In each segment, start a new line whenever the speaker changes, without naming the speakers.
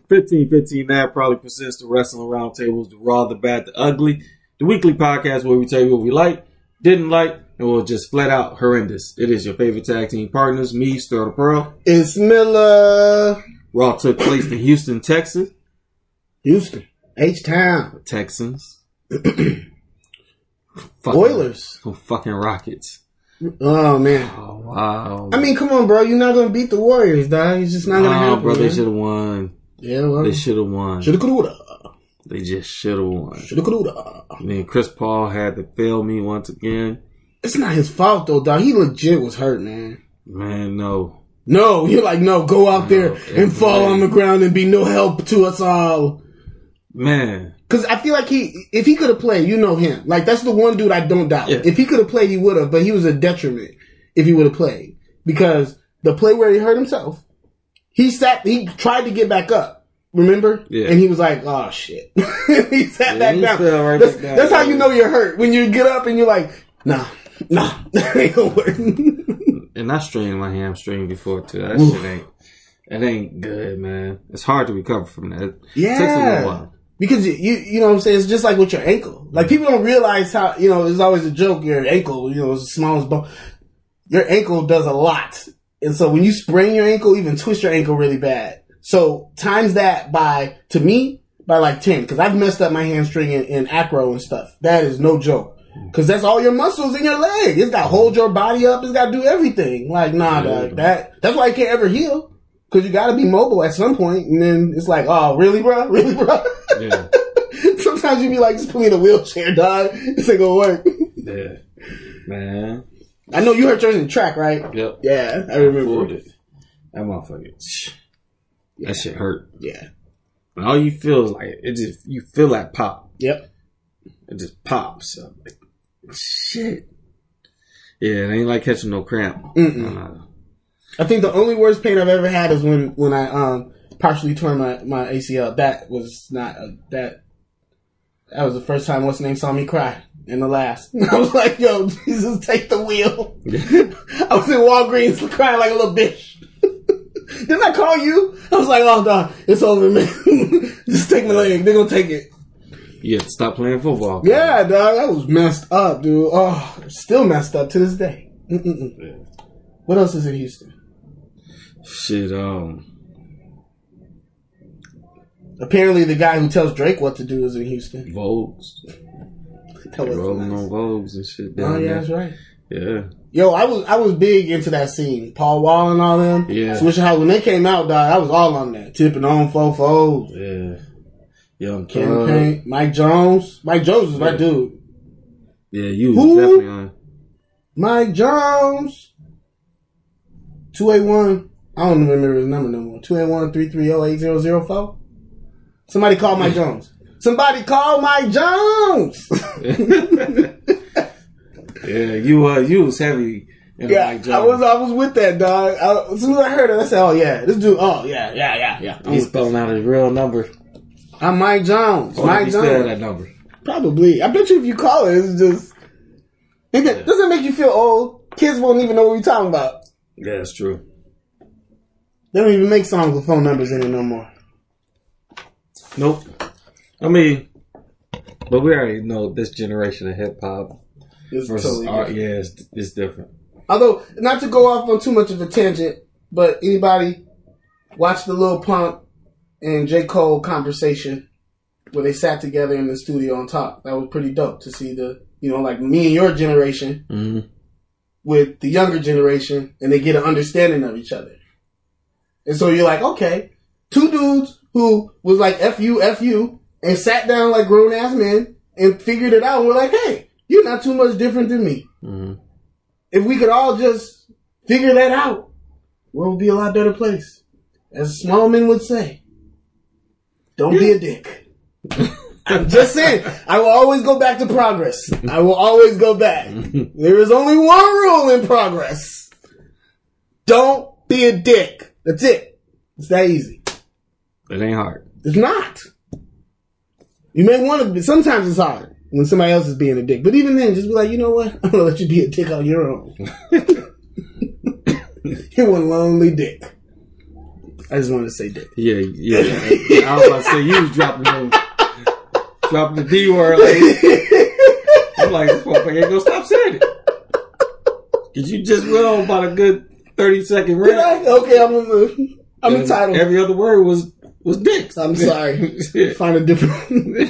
1515 That probably presents the Wrestling Roundtables, the Raw, the Bad, the Ugly, the weekly podcast where we tell you what we like, didn't like, and we're just flat out horrendous. It is your favorite tag team partners, me, Sterl the Pearl.
It's Miller.
Raw took place in Houston, Texas.
Houston. H-Town.
Texans.
Oilers.
Fucking Rockets.
Oh, man.
Oh, wow.
I mean, come on, bro. You're not going to beat the Warriors, dog. It's just not going to happen.
Bro, they
man.
should have won.
Yeah, well.
They should have won.
Shoulda, coulda, woulda.
They just should have won.
Shoulda, coulda, woulda.
And then Chris Paul had to fail me once again.
It's not his fault, though, dog. He legit was hurt, man.
Man, no.
No, you're like, no, go out there and fall on the ground and be no help to us all.
Man.
Because I feel like if he could have played, you know him. Like, that's the one dude I don't doubt.
Yeah.
If he could have played, he would have, but he was a detriment if he would have played. Because the play where he hurt himself, he tried to get back up. Remember?
Yeah.
And he was like, oh, shit. He sat back down.
Right
that's,
back down.
That's how you know you're hurt. When you get up and you're like, nah, that ain't gonna work.
And I strained my hamstring before, too. That
Oof.
shit ain't good, man. It's hard to recover from that.
Yeah.
It takes a little while.
Because you know what I'm saying? It's just like with your ankle. Like, people don't realize how, there's always a joke, your ankle, is the smallest bone. Your ankle does a lot. And so when you sprain your ankle, even twist your ankle really bad. So times that by like 10. Because I've messed up my hamstring in acro and stuff. That is no joke. Because that's all your muscles in your leg. It's got to hold your body up. It's got to do everything. Like, nah, dog. That's why it can't ever heal. Because you got to be mobile at some point. And then it's like, oh, really, bro? Really, bro?
Yeah.
Sometimes you be like, just put me in a wheelchair, dog. This ain't gonna work.
Yeah. Man.
I know you hurt yours in track, right?
Yep.
Yeah, I remember.
That motherfucker.
Yeah.
That shit hurt.
Yeah.
And all you feel is like, you feel that pop.
Yep.
It just pops. I'm like, shit. Yeah, it ain't like catching no cramp.
I think the only worst pain I've ever had is when I partially tore my ACL. That was not that was the first time what's the name saw me cry, and the last. I was like, yo, Jesus, take the wheel. I was in Walgreens crying like a little bitch. Didn't I call you? I was like, oh, dog, it's over, man. Just take my leg. They're gonna take it.
You have to stop playing football.
Yeah, dog, I was messed up, dude. Oh, still messed up to this day.
Yeah.
What else is in Houston?
Shit,
Apparently the guy who tells Drake what to do is in Houston.
Vogues. Rolling on Vogues and shit down
Oh, yeah,
there.
that's right.
Yeah.
Yo, I was big into that scene. Paul Wall and all them.
Yeah.
Swishahouse, when they came out, dog, I was all on that. Tipping on Fofo.
Yeah. Young
Campaign. Mike Jones. Mike Jones is my dude.
Yeah, you was
Who?
definitely on.
Mike Jones. 281. I don't remember his number no more. 281-330-8004. Somebody call Mike Jones. Somebody call Mike Jones.
Yeah, you was heavy in Mike Jones.
I was with that, dog. As soon as I heard it, I said, oh yeah, this dude, oh yeah.
He's spelling out his real number.
I'm Mike Jones. Mike
He
Jones.
still had that number.
Probably. I bet you if you call it, it's just, doesn't make you feel old. Kids won't even know what we're talking about.
Yeah, that's true.
They don't even make songs with phone numbers in it no more.
Nope. I mean, but we already know this generation of hip hop
It's
versus
totally
art.
different.
Yeah, it's different.
Although, not to go off on too much of a tangent, but anybody watch the Lil Pump and J. Cole conversation where they sat together in the studio and talked? That was pretty dope to see like me and your generation with the younger generation, and they get an understanding of each other. And so you're like, okay, two dudes who was like, F you, and sat down like grown-ass men and figured it out. And we're like, hey, you're not too much different than me. Mm-hmm. If we could all just figure that out, the world would be a lot better place. As Smallman would say, don't be a dick. I'm just saying, I will always go back to progress. I will always go back. There is only one rule in progress. Don't be a dick. That's it. It's that easy.
It ain't hard.
It's not. You may want to be, sometimes it's hard when somebody else is being a dick. But even then, just be like, you know what? I'm going to let you be a dick on your own. You're one lonely dick. I just wanted to say dick.
Yeah. I was about to say you was dropping the D word. Like, I'm like, this motherfucker ain't gonna stop saying it. Cause you just went on about a good 30-second rant.
Okay, I'm entitled.
Every other word was dicks.
I'm sorry. Find a different.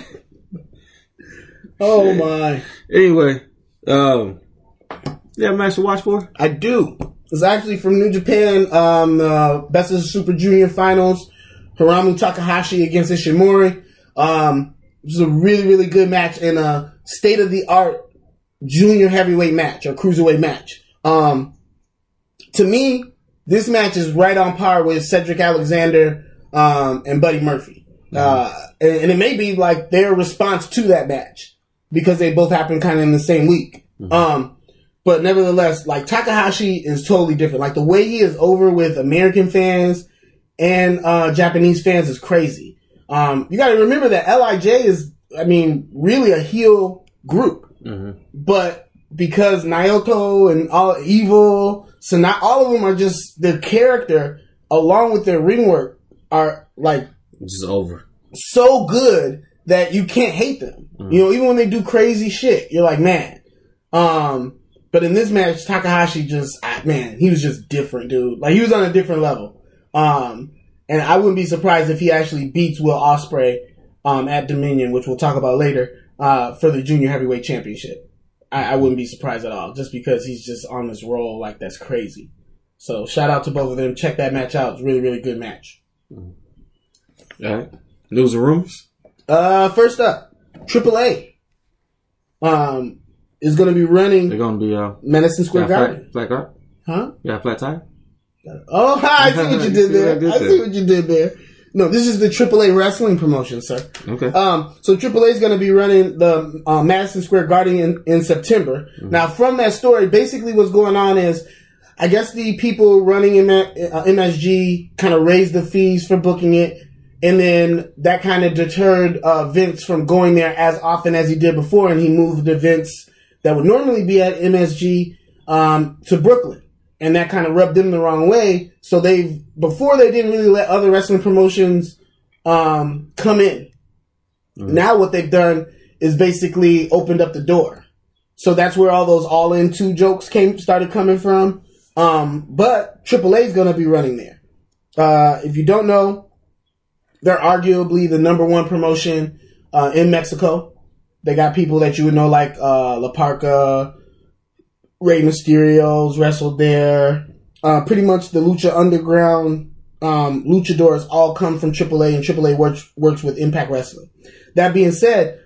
Oh my.
Anyway, you have a match to watch for?
I do. It's actually from New Japan, Best of the Super Junior Finals. Hiromu Takahashi against Ishimori. This is a really, really good match and a state-of-the-art junior heavyweight match or cruiserweight match. To me, this match is right on par with Cedric Alexander and Buddy Murphy. And it may be like their response to that match because they both happened kind of in the same week. But nevertheless, like Takahashi is totally different. Like the way he is over with American fans and Japanese fans is crazy. You got to remember that LIJ is, really a heel group. But because Naoto and all Evil, so not all of them are just their character, along with their ring work, are like
just over
so good that you can't hate them. You know, even when they do crazy shit, you're like, man. But in this match, Takahashi he was just different, dude. Like he was on a different level. And I wouldn't be surprised if he actually beats Will Ospreay at Dominion, which we'll talk about later, for the Junior Heavyweight Championship. I wouldn't be surprised at all, just because he's just on this roll like that's crazy. So shout out to both of them. Check that match out. It's a really, really good match.
All right. News and rumors?
First up, AAA is going to be running.
They're going to be
Madison Square Garden.
Flat car?
Huh?
Yeah, flat tire?
Oh, I see what you did there. I see what you did there. No, this is the AAA wrestling promotion, sir.
Okay.
So AAA is going to be running the Madison Square Garden in September. Now, from that story, basically what's going on is, I guess the people running MSG kind of raised the fees for booking it, and then that kind of deterred Vince from going there as often as he did before, and he moved events that would normally be at MSG to Brooklyn. And that kind of rubbed them the wrong way. So before they didn't really let other wrestling promotions come in. Now what they've done is basically opened up the door. So that's where all those All In 2 jokes started coming from. But AAA is going to be running there. If you don't know, they're arguably the number one promotion in Mexico. They got people that you would know like La Parka, Rey Mysterio's wrestled there. Pretty much the Lucha Underground luchadors all come from AAA, and AAA works with Impact Wrestling. That being said,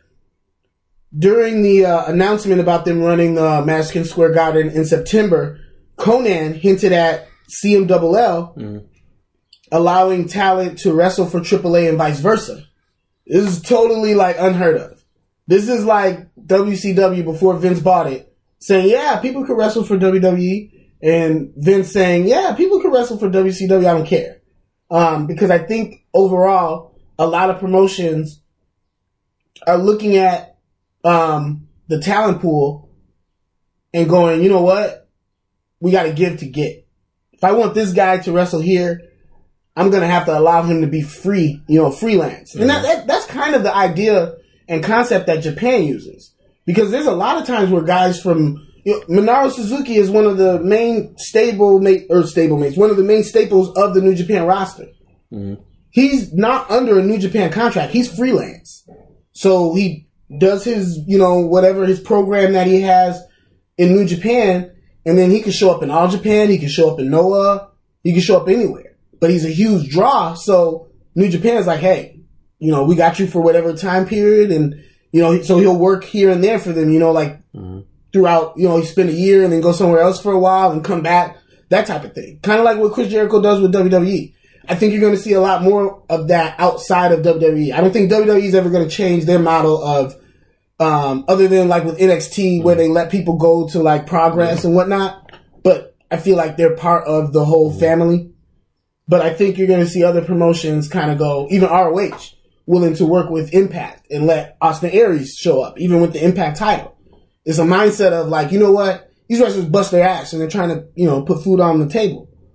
during the announcement about them running the Madison Square Garden in September, Conan hinted at CMLL allowing talent to wrestle for AAA and vice versa. This is totally like unheard of. This is like WCW before Vince bought it, saying, yeah, people could wrestle for WWE, and Vince saying, yeah, people could wrestle for WCW, I don't care. Because I think overall, a lot of promotions are looking at the talent pool and going, you know what? We got to give to get. If I want this guy to wrestle here, I'm going to have to allow him to be free, freelance. And that's kind of the idea and concept that Japan uses. Because there's a lot of times where guys from, Minoru Suzuki is one of the main one of the main staples of the New Japan roster. He's not under a New Japan contract. He's freelance. So he does his, whatever his program that he has in New Japan, and then he can show up in All Japan, he can show up in Noah, he can show up anywhere. But he's a huge draw, so New Japan's like, hey, we got you for whatever time period, and so he'll work here and there for them, throughout, he spend a year and then go somewhere else for a while and come back, that type of thing. Kind of like what Chris Jericho does with WWE. I think you're going to see a lot more of that outside of WWE. I don't think WWE is ever going to change their model of, other than like with NXT where they let people go to like Progress and whatnot. But I feel like they're part of the whole family. But I think you're going to see other promotions kind of go, even ROH, willing to work with Impact and let Austin Aries show up, even with the Impact title. It's a mindset of like, you know what? These wrestlers bust their ass and they're trying to, put food on the table.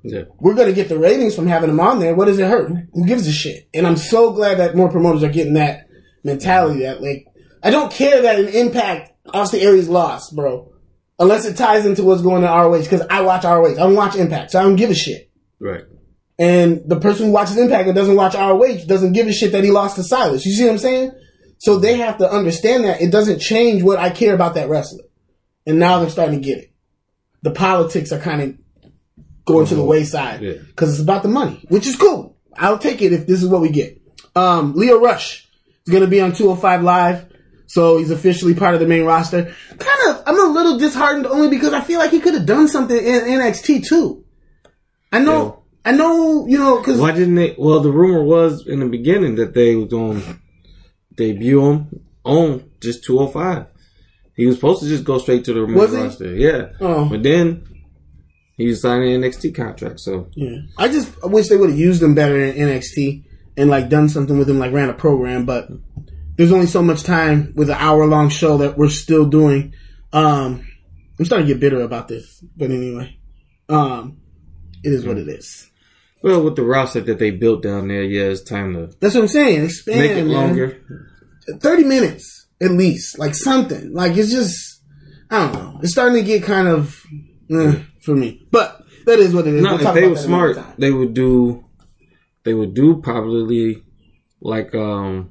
Yeah.
We're going to get the ratings from having him on there. What does it hurt? Who gives a shit? And I'm so glad that more promoters are getting that mentality that, like, I don't care that an Impact Austin Aries lost, bro. Unless it ties into what's going on ROH, because I watch ROH. I don't watch Impact, so I don't give a shit.
Right.
And the person who watches Impact and doesn't watch ROH doesn't give a shit that he lost to Silas. You see what I'm saying? So they have to understand that it doesn't change what I care about that wrestler. And now they're starting to get it. The politics are kind of going to the wayside because it's about the money, which is cool. I'll take it if this is what we get. Leo Rush is going to be on 205 Live. So he's officially part of the main roster. I'm a little disheartened only because I feel like he could have done something in NXT too. I know, cause
why didn't they? Well, the rumor was in the beginning that they was going to debut him on just 205. He was supposed to just go straight to the main roster. Yeah.
Oh.
But then he was signing an NXT contract, so.
Yeah. I just wish they would have used him better in NXT and like done something with him, like ran a program, but there's only so much time with an hour-long show that we're still doing. I'm starting to get bitter about this, but anyway, it is what it is.
Well, with the roster that they built down there, yeah, it's time to.
That's what I'm saying. Expand,
make it longer.
30 minutes at least, like something. Like it's just, I don't know. It's starting to get kind of for me, but that is what it is.
No, if they were smart, they would do probably like ROH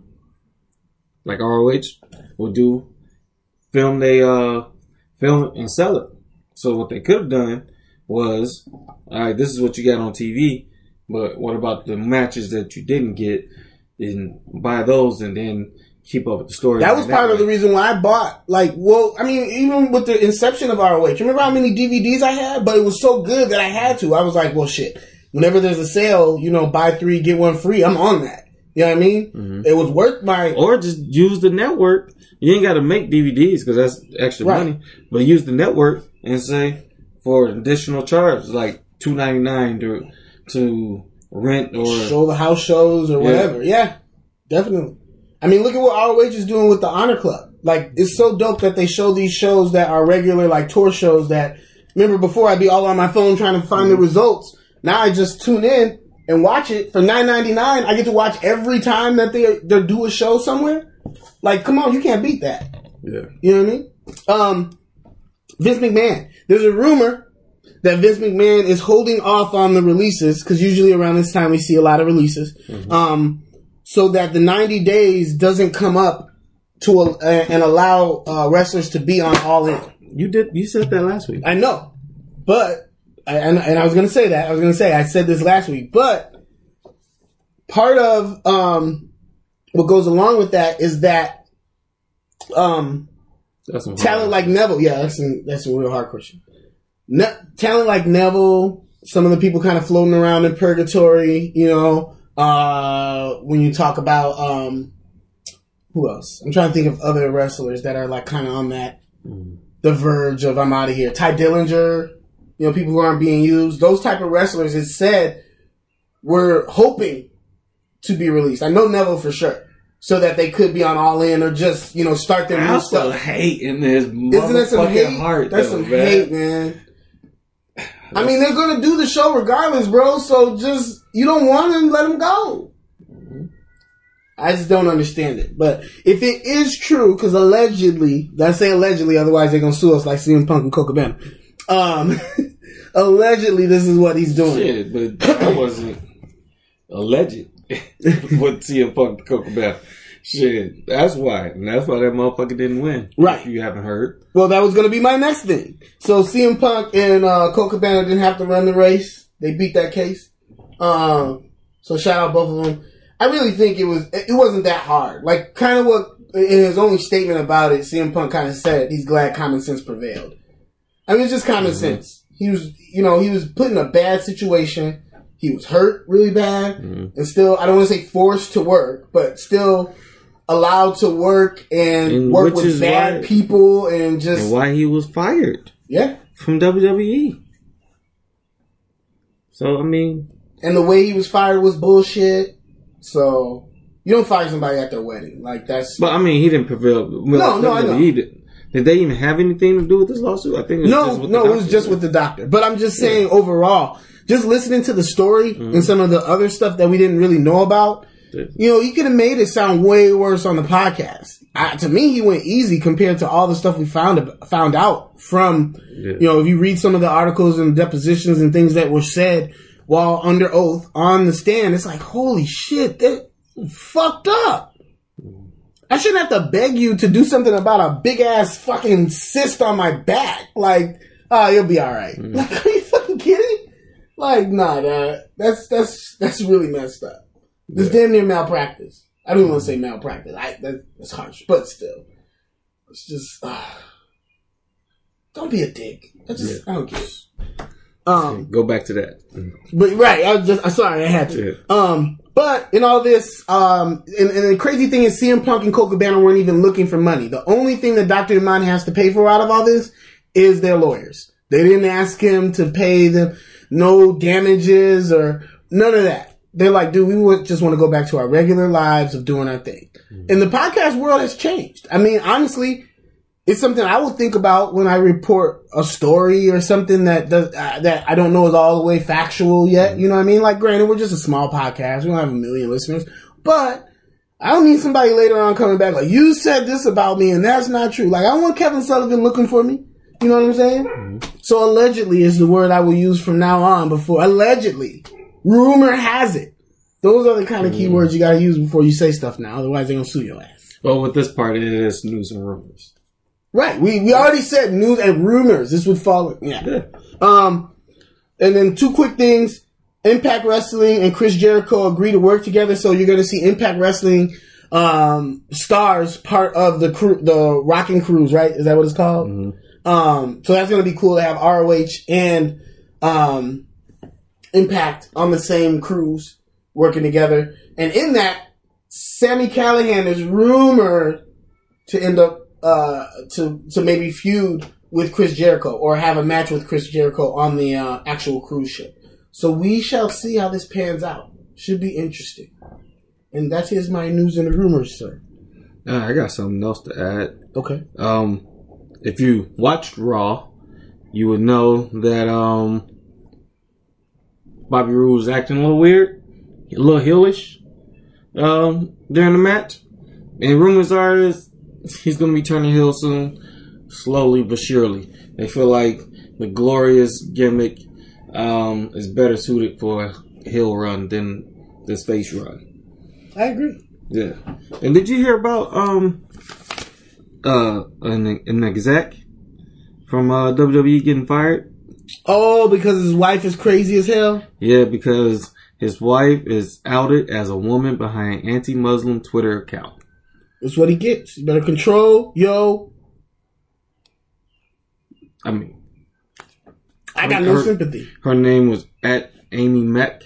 would do, film and sell it. So what they could have done was, all right, this is what you got on TV, but what about the matches that you didn't get, and buy those and then keep up with the story.
That was part of the reason why I bought, even with the inception of ROH, remember how many DVDs I had? But it was so good that I had to. I was like, well, shit. Whenever there's a sale, buy 3, get 1 free, I'm on that. You know what I mean? Mm-hmm. It was worth
or just use the network. You ain't got to make DVDs because that's extra money. But use the network and say for an additional charge, like $2.99 to rent or
show the house shows or whatever. Yeah, definitely. I mean, look at what ROH is doing with the Honor Club. Like, it's so dope that they show these shows that are regular, like tour shows that, remember before I'd be all on my phone trying to find the results. Now I just tune in and watch it for $9.99. I get to watch every time that they do a show somewhere. Like, come on, you can't beat that.
Yeah.
You know what I mean? Vince McMahon. There's a rumor that Vince McMahon is holding off on the releases, because usually around this time we see a lot of releases, so that the 90 days doesn't come up to and allow wrestlers to be on All In.
You said that last week.
I know, but and I was going to say that. I said this last week, but part of what goes along with that is that talent like Neville. Yeah, that's a real hard question. Talent like Neville, some of the people kind of floating around in purgatory, when you talk about who else? I'm trying to think of other wrestlers that are like kind of on that the verge of I'm out of here. Ty Dillinger, people who aren't being used. Those type of wrestlers, it's said, were hoping to be released. I know Neville for sure, so that they could be on All In or just start their new stuff.
I hate in this
Isn't that some hate?
Heart,
That's some hate, man. I mean, they're going to do the show regardless, bro. So just, you don't want them, let them go. I just don't understand it. But if it is true, because allegedly, I say allegedly, otherwise they're going to sue us like CM Punk and Coca Cabana. Allegedly, this is what he's doing.
Shit, but that wasn't alleged. What CM Punk and Coca Cabana. Shit, that's why. And that's why that motherfucker didn't win.
Right.
If you haven't heard.
Well, that was going to be my next thing. So CM Punk and Colt Cabana didn't have to run the race. They beat that case. So shout out both of them. I really think it wasn't that hard. Like, kind of what, in his only statement about it, CM Punk kind of said he's glad common sense prevailed. I mean, it's just common sense. He was, he was put in a bad situation. He was hurt really bad. And still, I don't want to say forced to work, but still allowed to work and work with bad people and just...
And why he was fired.
Yeah.
From WWE. So, I mean...
And the way he was fired was bullshit. So, you don't fire somebody at their wedding. Like, that's...
But, I mean, he didn't prevail.
No, I know.
Did they even have anything to do with this lawsuit? I think it was just with the
it was
doctor.
just with the doctor. But I'm just saying overall, just listening to the story and some of the other stuff that we didn't really know about, he could have made it sound way worse on the podcast. To me, he went easy compared to all the stuff we found out from, if you read some of the articles and depositions and things that were said while under oath on the stand, it's like, holy shit, that fucked up. I shouldn't have to beg you to do something about a big ass fucking cyst on my back. Like, you'll be alright. Like, are you fucking kidding? Like, nah, that's really messed up. It's damn near malpractice. I don't even want to say malpractice. That's harsh, but still. It's just, don't be a dick. I don't get it.
Go back to that.
But, right, I'm sorry, I had to. Yeah. But in all this, and the crazy thing is CM Punk and Colt Cabana weren't even looking for money. The only thing that Dr. Iman has to pay for out of all this is their lawyers. They didn't ask him to pay them no damages or none of that. They're like, dude, we just want to go back to our regular lives of doing our thing. And the podcast world has changed. I mean, honestly, it's something I will think about when I report a story or something that I don't know is all the way factual yet. You know what I mean? Like, granted, we're just a small podcast. We don't have 1 million listeners. But I don't need somebody later on coming back like, you said this about me and that's not true. Like, I want Kevin Sullivan looking for me. You know what I'm saying? Mm-hmm. So allegedly is the word I will use from now on before. Allegedly. Rumor has it. Those are the kind of keywords you got to use before you say stuff now. Otherwise, they're going to sue your ass.
Well, with this part, it is news and rumors.
Right. We already said news and rumors. This would fall. Yeah. And then 2 quick things. Impact Wrestling and Chris Jericho agree to work together. So you're going to see Impact Wrestling stars part of the Rockin' Cruise, right? Is that what it's called? Mm-hmm. So that's going to be cool to have ROH and Impact on the same cruise working together. And in that, Sami Callihan is rumored to end up to maybe feud with Chris Jericho or have a match with Chris Jericho on the actual cruise ship. So we shall see how this pans out. Should be interesting. And that is my news and rumors, sir.
I got something else to add.
Okay.
If you watched Raw, you would know that Bobby Roode was acting a little weird, a little heelish during the match. And rumors are he's going to be turning heel soon, slowly but surely. They feel like the glorious gimmick is better suited for a heel run than this face run.
I agree.
Yeah. And did you hear about an exec from WWE getting fired?
Oh, because his wife is crazy as hell?
Yeah, because his wife is outed as a woman behind anti-Muslim Twitter account.
That's what he gets. You better control, yo.
I mean,
I got no sympathy.
Her name was @AmyMeck.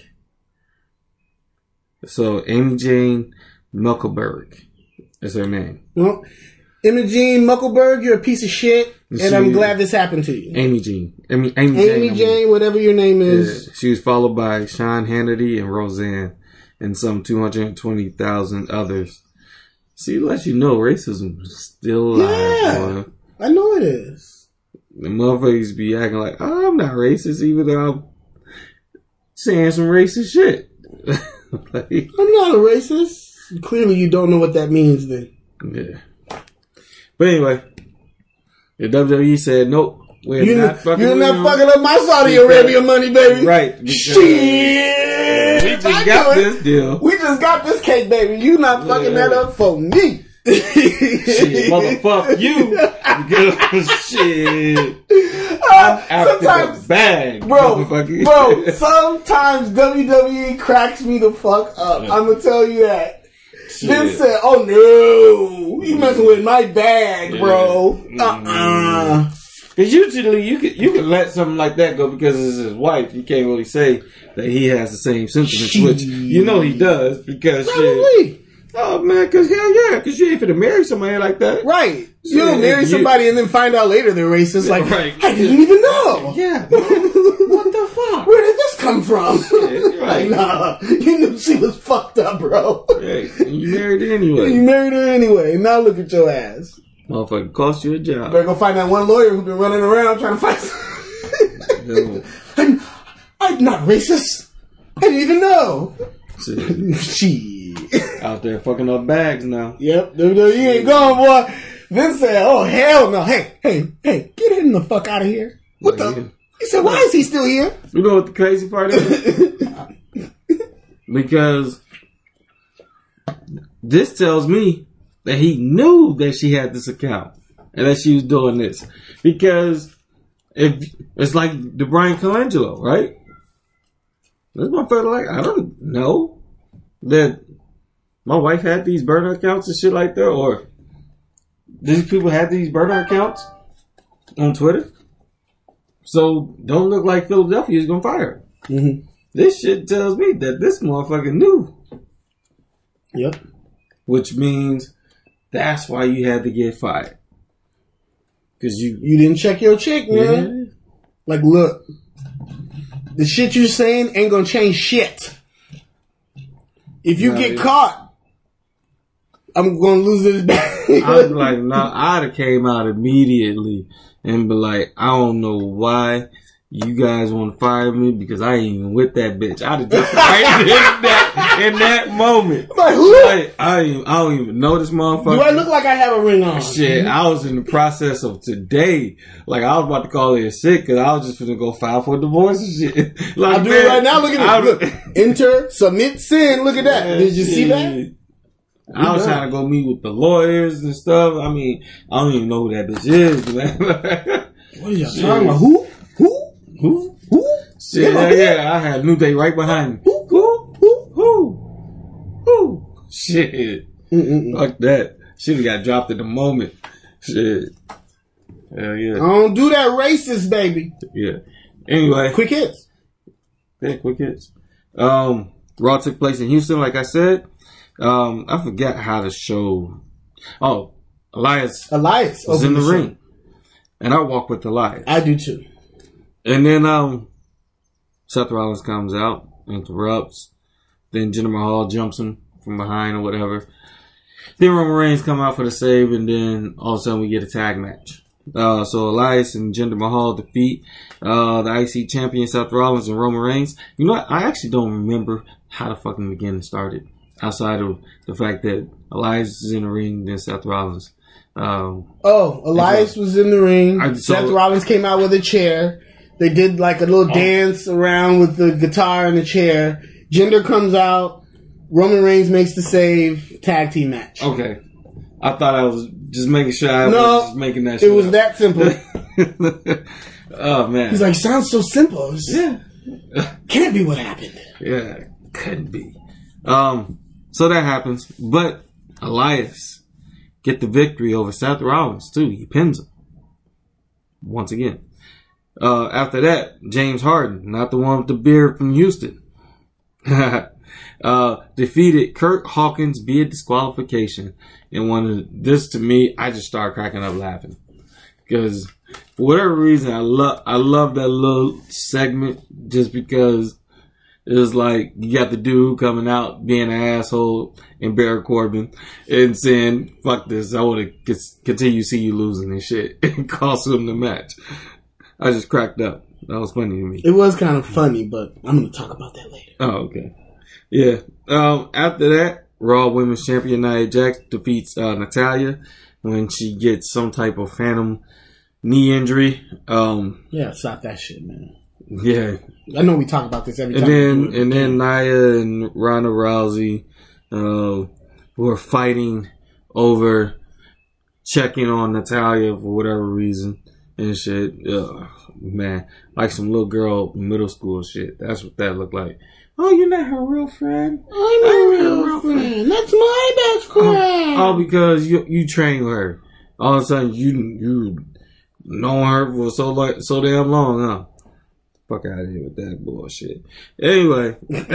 So Amy Jane Muckleberg is her name.
Well, Imogen Muckleberg, you're a piece of shit, and I'm glad this happened to you.
Amy Jane,
whatever your name is.
Yeah, she was followed by Sean Hannity and Roseanne and some 220,000 others. See, let you know racism is still alive.
Yeah, boy. I know it is.
The motherfuckers be acting like, oh, I'm not racist, even though I'm saying some racist shit.
Like, I'm not a racist. Clearly, you don't know what that means then.
Yeah. But anyway, the WWE said, nope, you're not fucking
up my Saudi Arabia money, baby.
Right.
Shit.
We just got this deal.
We just got this cake, baby. You not fucking that up for me.
Shit, motherfuck you. Shit. I'm after the bag.
Bro, sometimes WWE cracks me the fuck up. I'm going to tell you that. Shit. Then said, oh no, you messing with my bag, bro.
Because usually you can let something like that go because it's his wife. You can't really say that he has the same sentiments, which you know he does because shit. Oh man, because hell yeah, because you ain't finna marry somebody like that,
right? You don't marry somebody and then find out later they're racist. Like, right. I didn't even know.
Yeah, what the fuck?
Where did this come from?
Shit, right.
Like, nah, you knew she was fucked up, bro.
Right. You married her anyway.
You married her anyway. Now look at your ass.
Motherfucker cost you a job.
Better go find that one lawyer who's been running around trying to fight. I'm not racist. I didn't even know. Shit.
Out there fucking up bags now.
Yep. You ain't going, boy. Then said, oh, hell no. Hey, get him the fuck out of here. What the? He said, why is he still here?
You know what the crazy part is? Because this tells me that he knew that she had this account and that she was doing this. Because if it's like the Brian Colangelo, right? This motherfucker like, I don't know that my wife had these burner accounts and shit like that, or these people had these burner accounts on Twitter. So don't look like Philadelphia is gonna fire her. Mm-hmm. This shit tells me that this motherfucker knew.
Yep.
Which means that's why you had to get fired. Because
you didn't check your chick, man. Yeah. Like, look, the shit you're saying ain't gonna change shit. If you get caught, I'm gonna lose this bag.
I'm like, nah, I'd have came out immediately and be like, I don't know why you guys want to fire me because I ain't even with that bitch. I'd have just right in that moment.
Like, who?
Like, I don't even know this motherfucker.
Do I look like I have a ring on?
Shit, I was in the process of today. Like, I was about to call it sick because I was just finna go file for divorce and shit. Like,
I'll do it right now. Look at this. Look. Enter, submit, send. Look at that. Did you see that?
I was trying to go meet with the lawyers and stuff. I mean, I don't even know who that bitch is, man.
What are y'all talking about? Who?
Shit, yeah, I had New Day right behind me. Who? Shit. Fuck that. Shit got dropped in the moment. Shit. Hell yeah.
I don't do that racist, baby.
Yeah. Anyway.
Quick hits.
Yeah, quick hits. Raw took place in Houston, like I said. I forgot how the show. Oh, Elias was in the ring. And I walk with Elias.
I do too.
And then Seth Rollins comes out, interrupts. Then Jinder Mahal jumps him from behind or whatever. Then Roman Reigns come out for the save, and then all of a sudden we get a tag match. So Elias and Jinder Mahal defeat the IC champion Seth Rollins and Roman Reigns. You know what? I actually don't remember how the fucking beginning started. Outside of the fact that Elias is in the ring, then Seth Rollins.
Elias was in the ring. Seth Rollins came out with a chair. They did like a little dance around with the guitar and the chair. Jinder comes out. Roman Reigns makes the save. Tag team match.
Okay. I thought I was just making sure I was just making that shit.
It was that simple.
Oh, man.
He's like, sounds so simple.
Yeah.
Can't be what happened.
Yeah, couldn't be. So that happens. But Elias get the victory over Seth Rollins, too. He pins him. Once again. After that, James Harden, not the one with the beard from Houston, defeated Kurt Hawkins via disqualification. And this to me, I just started cracking up laughing. Because for whatever reason, I love that little segment just because it was like you got the dude coming out being an asshole and Baron Corbin and saying, fuck this, I want to continue to see you losing and shit, and cost him the match. I just cracked up. That was funny to me.
It was kind of funny, but I'm going to talk about that later.
Oh, okay. Yeah. After that, Raw Women's Champion Nia Jax defeats Natalya when she gets some type of phantom knee injury.
Yeah, stop that shit, man.
Yeah.
I know we talk about this every time.
And then Nia and Ronda Rousey were fighting over checking on Natalya for whatever reason. And shit, man, like some little girl in middle school shit. That's what that looked like. Oh, you're not her real friend.
I'm her real friend. That's my best friend.
Oh, because you trained her. All of a sudden, you know her for so damn long, huh? Fuck out of here with that bullshit. Anyway,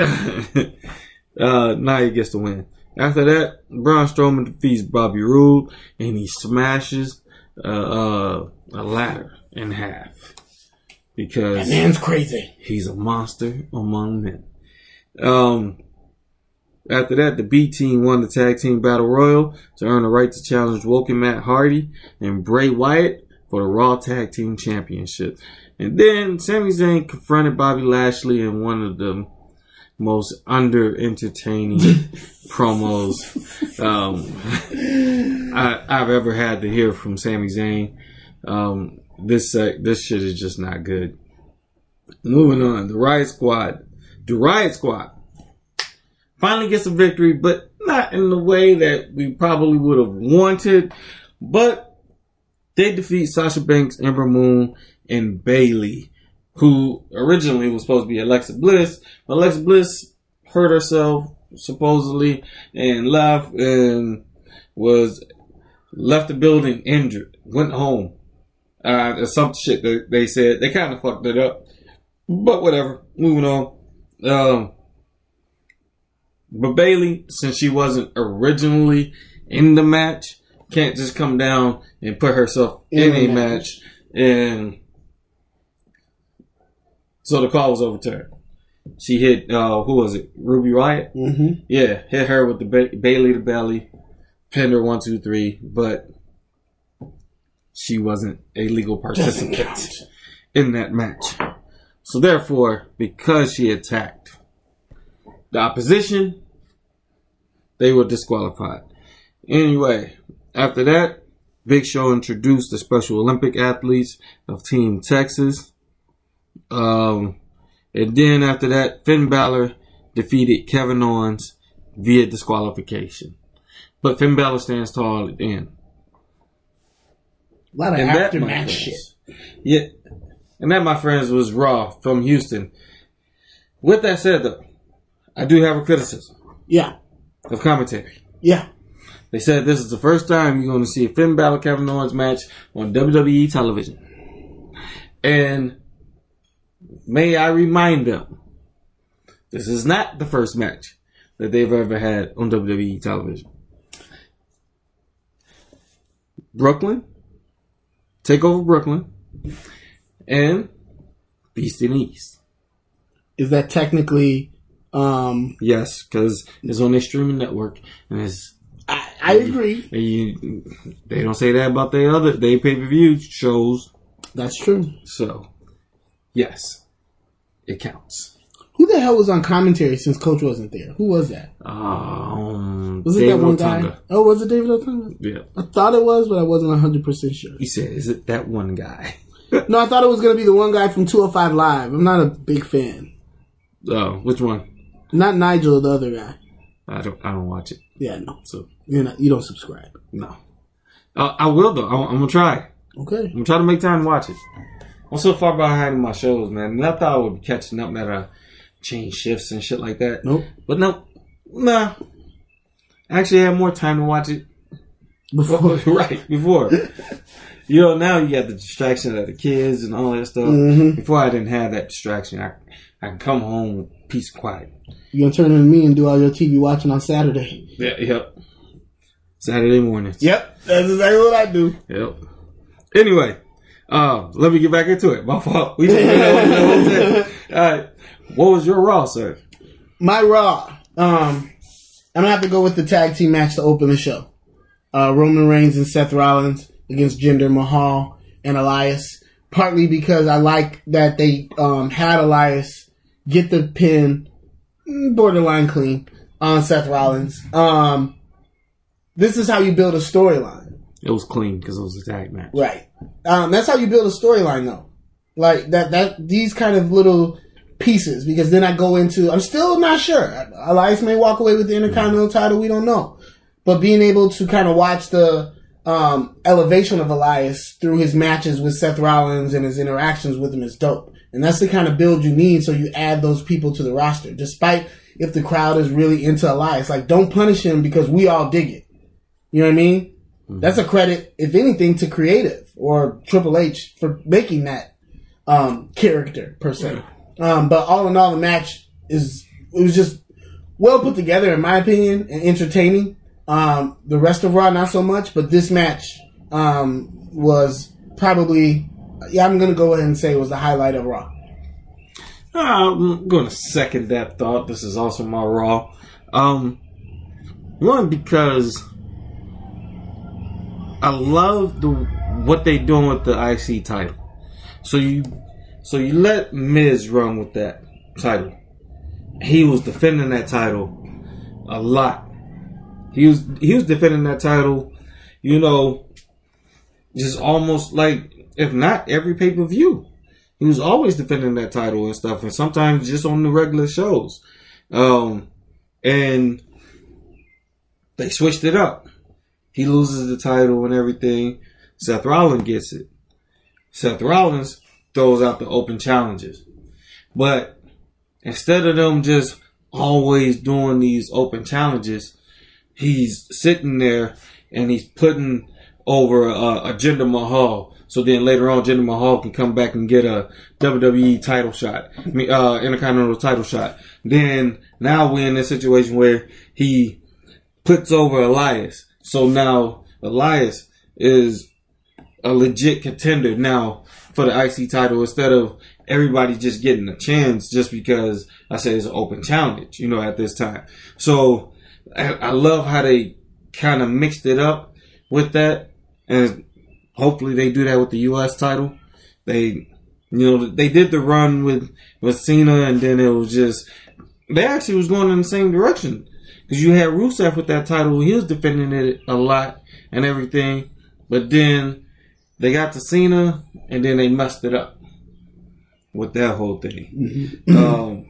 Nia gets the win. After that, Braun Strowman defeats Bobby Roode, and he smashes a ladder in half because
that man's crazy.
He's a monster among men. After that, the B Team won the Tag Team Battle Royal to earn the right to challenge Woken Matt Hardy and Bray Wyatt for the Raw Tag Team Championship. And then Sami Zayn confronted Bobby Lashley in one of the most under-entertaining promos I've ever had to hear from Sami Zayn. This shit is just not good. Moving on, the Riot Squad finally gets a victory, but not in the way that we probably would have wanted. But they defeat Sasha Banks, Ember Moon, and Bayley, who originally was supposed to be Alexa Bliss. But Alexa Bliss hurt herself, supposedly, and left the building injured, went home. Some shit that they said. They kind of fucked it up. But whatever. Moving on. But Bayley, since she wasn't originally in the match, can't just come down and put herself in a match. And so the call was overturned. She hit, who was it? Ruby Riott?
Mm-hmm.
Yeah, hit her with the Bayley to belly. Pinned her 1, 2, 3. But she wasn't a legal participant in that match. So therefore, because she attacked the opposition, they were disqualified. Anyway, after that, Big Show introduced the Special Olympic athletes of Team Texas. And then after that, Finn Balor defeated Kevin Owens via disqualification. But Finn Balor stands tall at the end.
A lot of aftermatch shit.
Yeah. And that, my friends, was Raw from Houston. With that said, though, I do have a criticism.
Yeah.
Of commentary.
Yeah.
They said this is the first time you're going to see a Finn Balor Kevin Owens match on WWE television. And may I remind them, this is not the first match that they've ever had on WWE television. Brooklyn, TakeOver Brooklyn, and Beast in East.
Is that technically...
Yes, because it's on their streaming network, and it's...
I agree.
They don't say that about their pay-per-view shows.
That's true.
So, yes, it counts.
Who the hell was on commentary since Coach wasn't there? Who was that? Was it
David
that one
Otunga.
guy? Oh, was it David Otunga?
Yeah.
I thought it was, but I wasn't 100% sure.
He said, is it that one guy?
No, I thought it was going to be the one guy from 205 Live. I'm not a big fan.
Oh, which one?
Not Nigel, the other guy.
I don't watch it.
Yeah, no.
So
you don't subscribe.
No. I will, though. I'm going to try.
Okay.
I'm going to try to make time to watch it. I'm so far behind in my shows, man. And I thought I would be catching up at change shifts and shit like that.
Nope.
But no. Nah. I actually had more time to watch it.
Before.
Right, before. You know, now you got the distraction of the kids and all that stuff.
Mm-hmm.
Before I didn't have that distraction. I can come home with peace and quiet.
You're going to turn into me and do all your TV watching on Saturday.
Yeah, yep. Saturday mornings.
Yep. That's exactly what I do.
Yep. Anyway, let me get back into it. My fault. We didn't know. All right. What was your Raw, sir?
My Raw. I'm going to have to go with the tag team match to open the show. Roman Reigns and Seth Rollins against Jinder Mahal and Elias. Partly because I like that they had Elias get the pin borderline clean on Seth Rollins. This is how you build a storyline.
It was clean because it was a tag match.
Right. That's how you build a storyline, though. Like, these kind of little pieces, because then I go into, I'm still not sure. Elias may walk away with the Intercontinental title, we don't know. But being able to kind of watch the elevation of Elias through his matches with Seth Rollins and his interactions with him is dope. And that's the kind of build you need, so you add those people to the roster. Despite if the crowd is really into Elias. Like, don't punish him because we all dig it. You know what I mean? Mm-hmm. That's a credit, if anything, to creative or Triple H for making that character, per se. But all in all, the match it was just well put together, in my opinion, and entertaining. The rest of Raw, not so much, but this match was probably, I'm going to go ahead and say it was the highlight of Raw.
I'm going to second that thought. This is also my Raw. One, because I love what they doing with the IC title. So you let Miz run with that title. He was defending that title a lot. He was defending that title, you know, just almost like, if not every pay-per-view. He was always defending that title and stuff, and sometimes just on the regular shows. And they switched it up. He loses the title and everything. Seth Rollins gets it. Seth Rollins throws out the open challenges. But instead of them just always doing these open challenges, he's sitting there and he's putting over a Jinder Mahal. So then later on, Jinder Mahal can come back and get a WWE title shot, Intercontinental title shot. Then now we're in this situation where he puts over Elias. So now Elias is a legit contender now for the IC title, instead of everybody just getting a chance just because I say it's an open challenge, you know, at this time. So I love how they kind of mixed it up with that, and hopefully they do that with the US title. They did the run with Cena, and then it was just, they actually was going in the same direction. Because you had Rusev with that title, he was defending it a lot and everything. But then they got to Cena, and then they messed it up with that whole thing. Mm-hmm.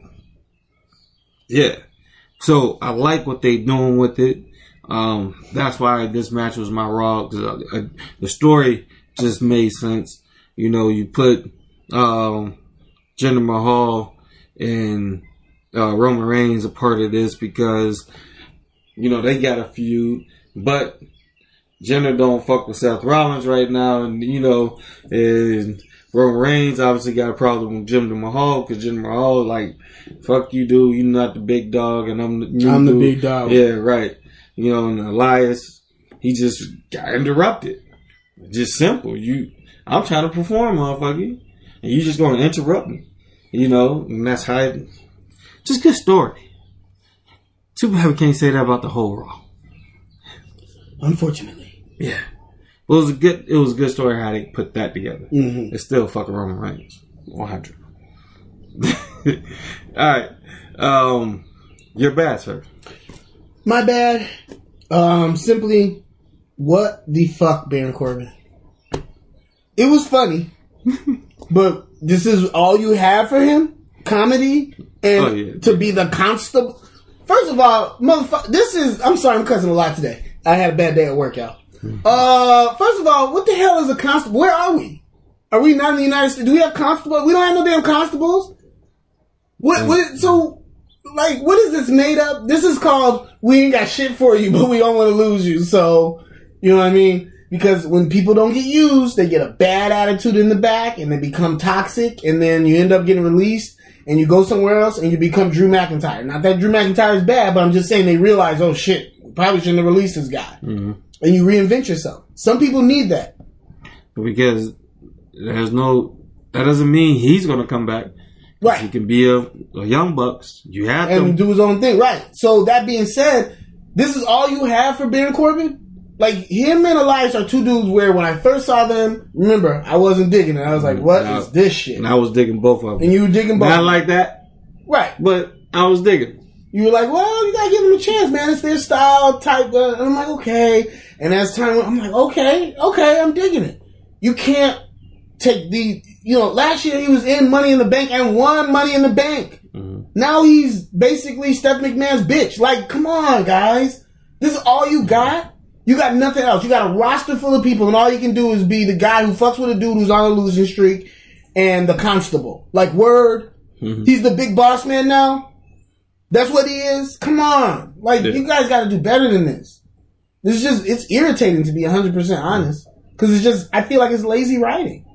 Yeah. So I like what they doing with it. That's why this match was my Raw. Cause the story just made sense. You know, you put Jinder Mahal and Roman Reigns a part of this because, you know, they got a feud, but Jinder don't fuck with Seth Rollins right now, and you know, and Roman Reigns obviously got a problem with Jinder Mahal because Jinder Mahal like, fuck you, dude, you're not the big dog, and I'm the
big dog.
Yeah, right. You know, and Elias, he just got interrupted. Just simple. I'm trying to perform, motherfucker, and you just gonna interrupt me. You know, and that's how it. Just good story. Too bad we can't say that about the whole Raw.
Unfortunately.
Yeah. But it was a good story how they put that together. Mm-hmm. It's still fucking Roman Reigns. 100. Alright. Your bad, sir.
My bad. Simply, what the fuck, Baron Corbin? It was funny, but this is all you have for him? Comedy? And to be the constable? First of all, motherfucker, I'm sorry, I'm cussing a lot today. I had a bad day at workout. First of all, what the hell is a constable? Where are we? Are we not in the United States? Do we have constables? We don't have no damn constables? So, like, what is this made up? This is called, we ain't got shit for you, but we don't want to lose you. So, you know what I mean? Because when people don't get used, they get a bad attitude in the back, and they become toxic, and then you end up getting released, and you go somewhere else, and you become Drew McIntyre. Not that Drew McIntyre is bad, but I'm just saying they realize, oh shit, we probably shouldn't have released this guy. Mm-hmm. And you reinvent yourself. Some people need that.
Because that doesn't mean he's going to come back.
Right.
He can be a Young Bucks. You have to.
And do his own thing. Right. So that being said, this is all you have for Baron Corbin? Like, him and Elias are two dudes where when I first saw them, remember, I wasn't digging it. I was like, what is this shit?
And I was digging both of them.
And you were digging both.
Not like that.
Right.
But I was digging.
You were like, well, you gotta give them a chance, man. It's their style type. And I'm like, okay. And as time went, I'm like, okay, I'm digging it. You can't take last year he was in Money in the Bank and won Money in the Bank. Mm-hmm. Now he's basically Steph McMahon's bitch. Like, come on, guys. This is all you got? You got nothing else. You got a roster full of people, and all you can do is be the guy who fucks with a dude who's on a losing streak and the constable. Like, word? Mm-hmm. He's the big boss man now? That's what he is? Come on. Like, you guys got to do better than this. It's irritating to be 100% honest. Because I feel like it's lazy writing.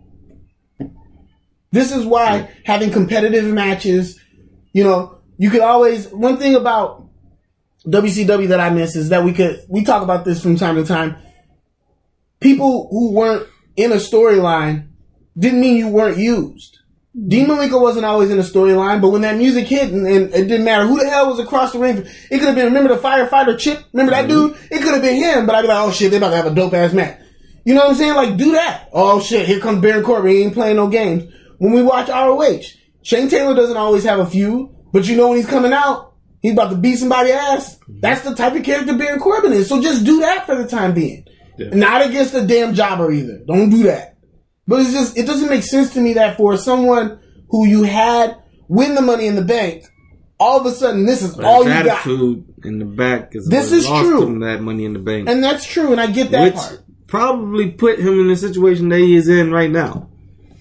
This is why having competitive matches, you could always, one thing about WCW that I miss is that we talk about this from time to time. People who weren't in a storyline didn't mean you weren't used. Dean Malenko wasn't always in the storyline, but when that music hit and it didn't matter who the hell was across the ring, it could have been, remember the firefighter Chip? Remember that dude? It could have been him, but I'd be like, oh shit, they about to have a dope ass match. You know what I'm saying? Like, do that. Oh shit, here comes Baron Corbin. He ain't playing no games. When we watch ROH, Shane Taylor doesn't always have a feud, but you know when he's coming out, he's about to beat somebody's ass. That's the type of character Baron Corbin is. So just do that for the time being. Yeah. Not against the damn jobber either. Don't do that. But it's just, it doesn't make sense to me that for someone who you had win the Money in the Bank, all of a sudden this is all you got.
Attitude in the back is
this is
lost
true.
Him that Money in the Bank,
and that's true, and I get that part.
Probably put him in the situation that he is in right now.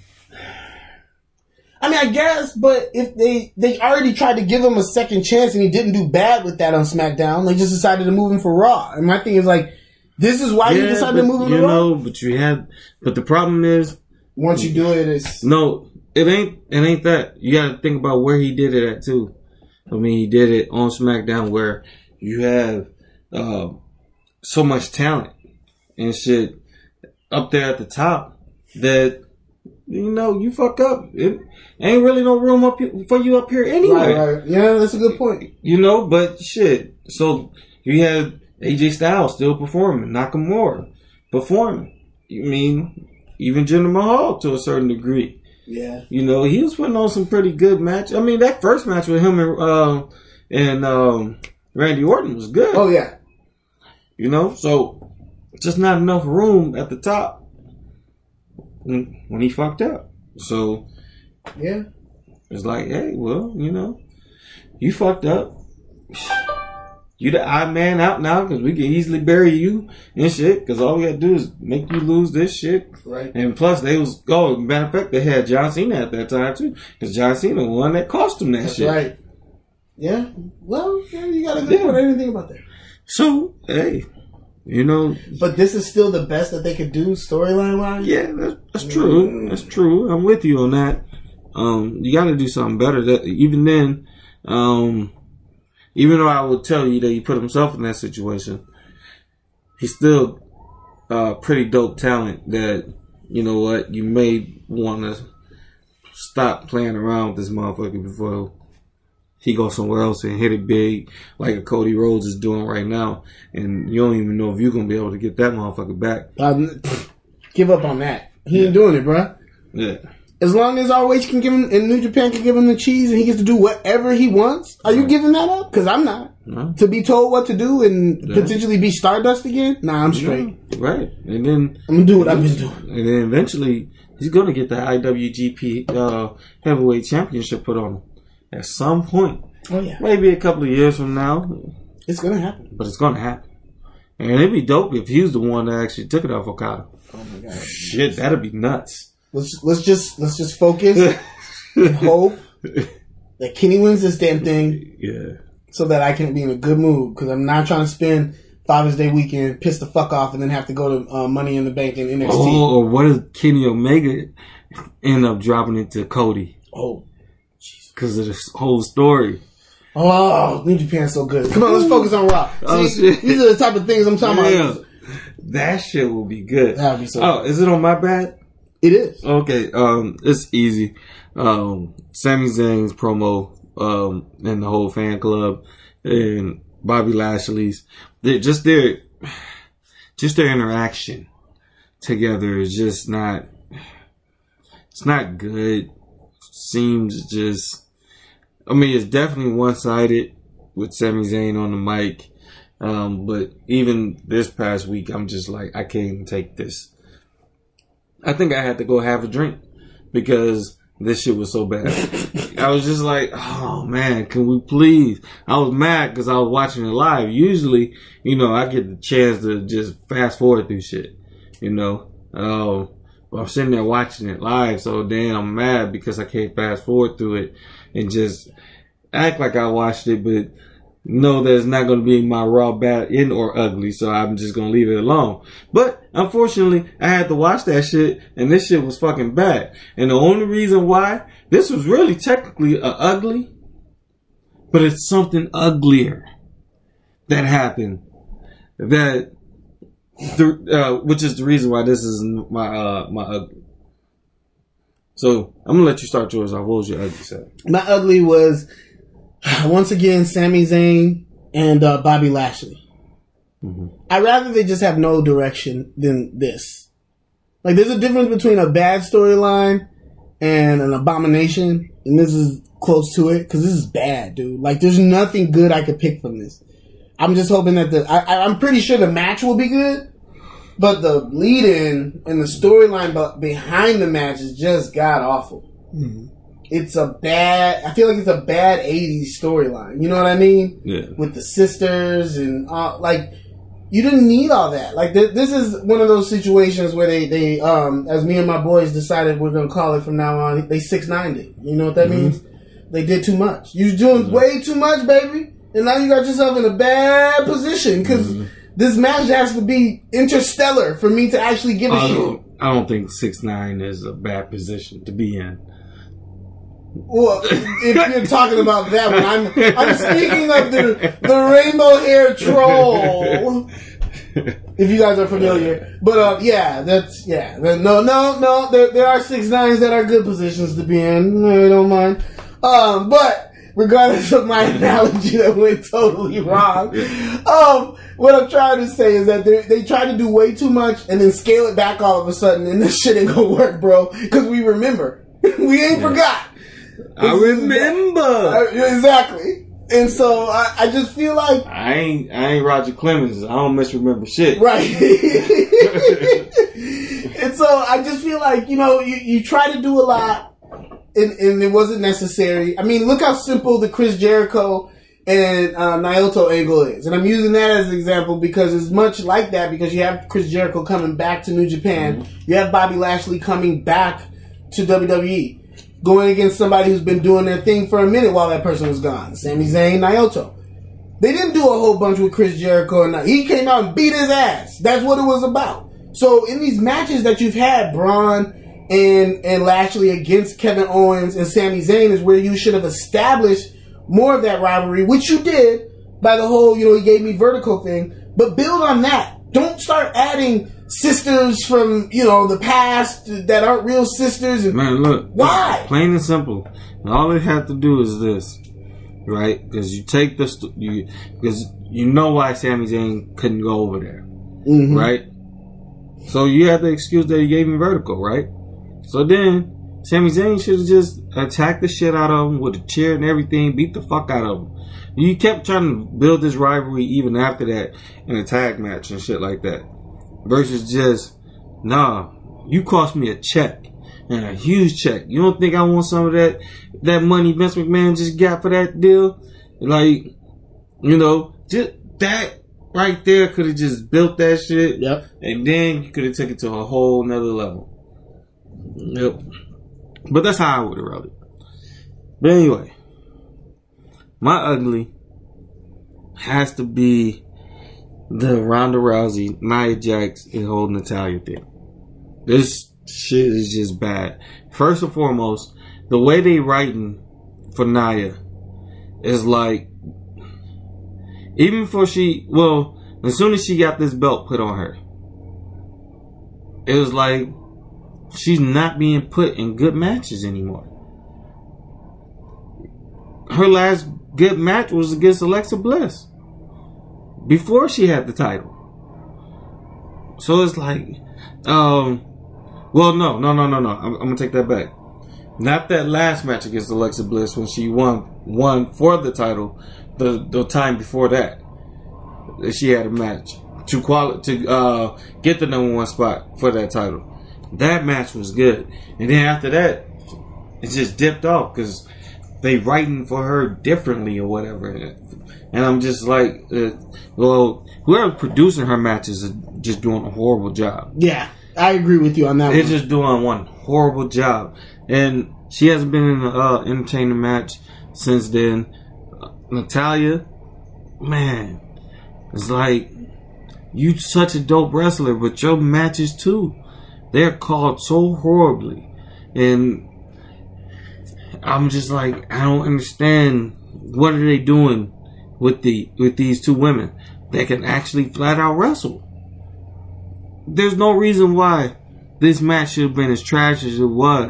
I mean, I guess, but if they already tried to give him a second chance and he didn't do bad with that on SmackDown, they just decided to move him for Raw. And my thing is like, this is why you decided to move him to Raw.
But the problem is,
once you do it, it's
no, it ain't that. You got to think about where he did it at too. I mean, he did it on SmackDown where you have so much talent and shit up there at the top that, you know, you fuck up. It ain't really no room up here for you up here anyway.
Right. Yeah, that's a good point.
You know, but shit. So you had AJ Styles still performing, Nakamura performing. You mean even Jinder Mahal to a certain degree.
Yeah.
You know, he was putting on some pretty good match. I mean, that first match with him and Randy Orton was good.
Oh yeah.
You know, so just not enough room at the top when he fucked up. So
yeah,
it's like, hey, well, you know, you fucked up. You the odd man out now because we can easily bury you and shit. Because all we got to do is make you lose this shit.
Right.
And plus, matter of fact, they had John Cena at that time too. Because John Cena was the one that cost him that shit.
Right. Yeah. Well, yeah, you got to think about anything about that.
So, hey, you know.
But this is still the best that they could do storyline wise?
Yeah, that's true. That's true. I'm with you on that. You got to do something better. That even then, even though I would tell you that he put himself in that situation, he's still pretty dope talent that, you know what, you may want to stop playing around with this motherfucker before he goes somewhere else and hit it big like a Cody Rhodes is doing right now. And you don't even know if you're going to be able to get that motherfucker back.
Give up on that. He ain't doing it, bruh.
Yeah.
As long as ROH can give him, and New Japan can give him the cheese and he gets to do whatever he wants, are you giving that up? Because I'm not.
No.
To be told what to do and potentially be Stardust again? Nah, I'm straight.
Yeah, right. And then
I'm going to do what I've been doing.
And then eventually he's going to get the IWGP Heavyweight Championship put on him at some point.
Oh, yeah.
Maybe a couple of years from now.
It's going to happen.
But it's going to happen. And it'd be dope if he was the one that actually took it off Okada.
Oh, my God.
Shit, that'd be nuts.
Let's just focus and hope that Kenny wins this damn thing.
Yeah.
So that I can be in a good mood, because I'm not trying to spend Father's Day weekend, piss the fuck off, and then have to go to Money in the Bank and NXT.
Oh, or what if Kenny Omega end up dropping it to Cody?
Oh,
because of this whole story.
Oh, New Japan's so good. Come on, let's focus on Raw. See, these are the type of things I'm talking about.
That shit will be good.
That would be so good.
Is it on my bad?
It is.
Okay, it's easy. Sami Zayn's promo, and the whole fan club, and Bobby Lashley's, just their interaction together is just not, it's not good. Seems just, I mean, it's definitely one-sided with Sami Zayn on the mic. But even this past week, I'm just like, I can't even take this. I think I had to go have a drink because this shit was so bad. I was just like, oh man, can we please? I was mad because I was watching it live. Usually, you know, I get the chance to just fast forward through shit, you know. But I'm sitting there watching it live, so then I'm mad because I can't fast forward through it and just act like I watched it, but know that it's not going to be my Raw bad in or ugly, so I'm just going to leave it alone. But unfortunately, I had to watch that shit, and this shit was fucking bad. And the only reason why, this was really technically ugly, but it's something uglier that happened that, which is the reason why this is my ugly. So I'm gonna let you start yours off. What was your ugly set?
My ugly was once again Sami Zayn and Bobby Lashley. Mm-hmm. I'd rather they just have no direction than this. Like, there's a difference between a bad storyline and an abomination, and this is close to it because this is bad, dude. Like, there's nothing good I could pick from this. I'm just hoping that I'm pretty sure the match will be good, but the lead-in and the storyline behind the match is just god awful. Mm-hmm. I feel like it's a bad 80s storyline. You know what I mean?
Yeah. With
the sisters and, like, you didn't need all that. Like, this is one of those situations where they as me and my boys decided we're going to call it from now on, they 6'9"ed it. You know what that means? They did too much. You was doing way too much, baby. And now you got yourself in a bad position because this match has to be interstellar for me to actually give a shit.
I don't think 6'9" is a bad position to be in.
Well, if you're talking about that one, I'm speaking of the rainbow hair troll. If you guys are familiar, but there are 6'9" that are good positions to be in. I don't mind. But regardless of my analogy that went totally wrong, what I'm trying to say is that they try to do way too much and then scale it back all of a sudden, and this shit ain't gonna work, bro. Because we remember, we ain't forgot.
I remember
exactly, and so I just feel like
I ain't Roger Clemens. I don't misremember shit,
right? And so I just feel like you try to do a lot, and it wasn't necessary. I mean, look how simple the Chris Jericho and Naoto angle is, and I'm using that as an example because it's much like that because you have Chris Jericho coming back to New Japan, you have Bobby Lashley coming back to WWE. Going against somebody who's been doing their thing for a minute while that person was gone. Sami Zayn, Naoto. They didn't do a whole bunch with Chris Jericho. And he came out and beat his ass. That's what it was about. So in these matches that you've had, Braun and Lashley against Kevin Owens and Sami Zayn is where you should have established more of that rivalry, which you did by the whole, he gave me vertical thing. But build on that. Don't start adding sisters from, the past that aren't real sisters. And
man, look.
Why?
Plain and simple. All they have to do is this, right? Because you take this, because you know why Sami Zayn couldn't go over there, right? So you have the excuse that he gave him vertical, right? So then Sami Zayn should have just attacked the shit out of him with a chair and everything, beat the fuck out of him. You kept trying to build this rivalry even after that in a tag match and shit like that. Versus just, nah, you cost me a check. And a huge check. You don't think I want some of that money Vince McMahon just got for that deal? Like, just that right there could have just built that shit.
Yep.
And then you could have took it to a whole nother level. Yep. But that's how I would have wrote it. But anyway, my ugly has to be the Ronda Rousey, Nia Jax, and whole Natalya thing. This shit is just bad. First and foremost, the way they writing for Nia is like, even before as soon as she got this belt put on her, it was like she's not being put in good matches anymore. Her last good match was against Alexa Bliss before she had the title. So it's like, no. I'm gonna take that back. Not that last match against Alexa Bliss when she won for the title. The time before that she had a match to get the number one spot for that title. That match was good, and then after that, it just dipped off because they writing for her differently or whatever. And I'm just like, whoever producing her matches is just doing a horrible job.
Yeah, I agree with you on that.
They're just doing one horrible job, and she hasn't been in an entertaining match since then. Natalya, man, it's like, you such a dope wrestler, but your matches too, they're called so horribly, and I'm just like, I don't understand, what are they doing with these two women that can actually flat out wrestle? There's no reason why this match should have been as trash as it was.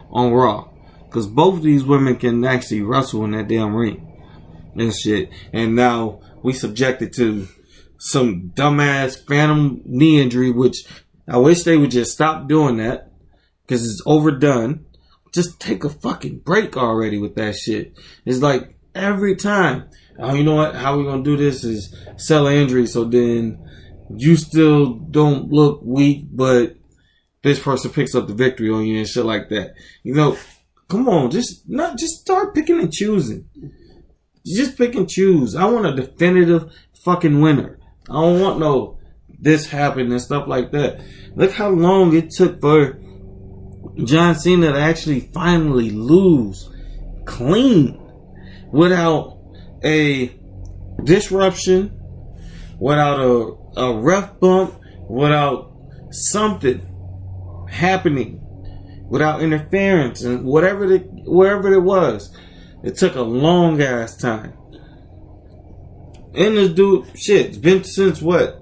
on Raw. Because both of these women can actually wrestle in that damn ring and shit. And now we subjected to some dumbass phantom knee injury, which I wish they would just stop doing that because it's overdone. Just take a fucking break already with that shit. It's like every time, oh, you know what? How we gonna do this is sell an injury so then you still don't look weak, but this person picks up the victory on you and shit like that. You know, come on, just start picking and choosing. Just pick and choose. I want a definitive fucking winner. I don't want no this happened and stuff like that. Look how long it took for John Cena to actually finally lose clean without a disruption, without a ref bump, without something happening, without interference and wherever it was. It took a long ass time. And this dude, shit, it's been since what,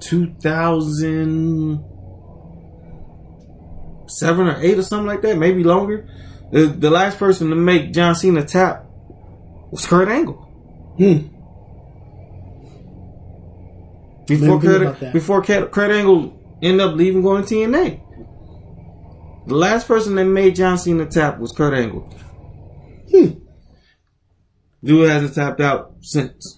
2007 or 8 or something like that, maybe longer. The last person to make John Cena tap was Kurt Angle. Before Kurt Angle ended up leaving, going to TNA. The last person that made John Cena tap was Kurt Angle. Dude hasn't tapped out since.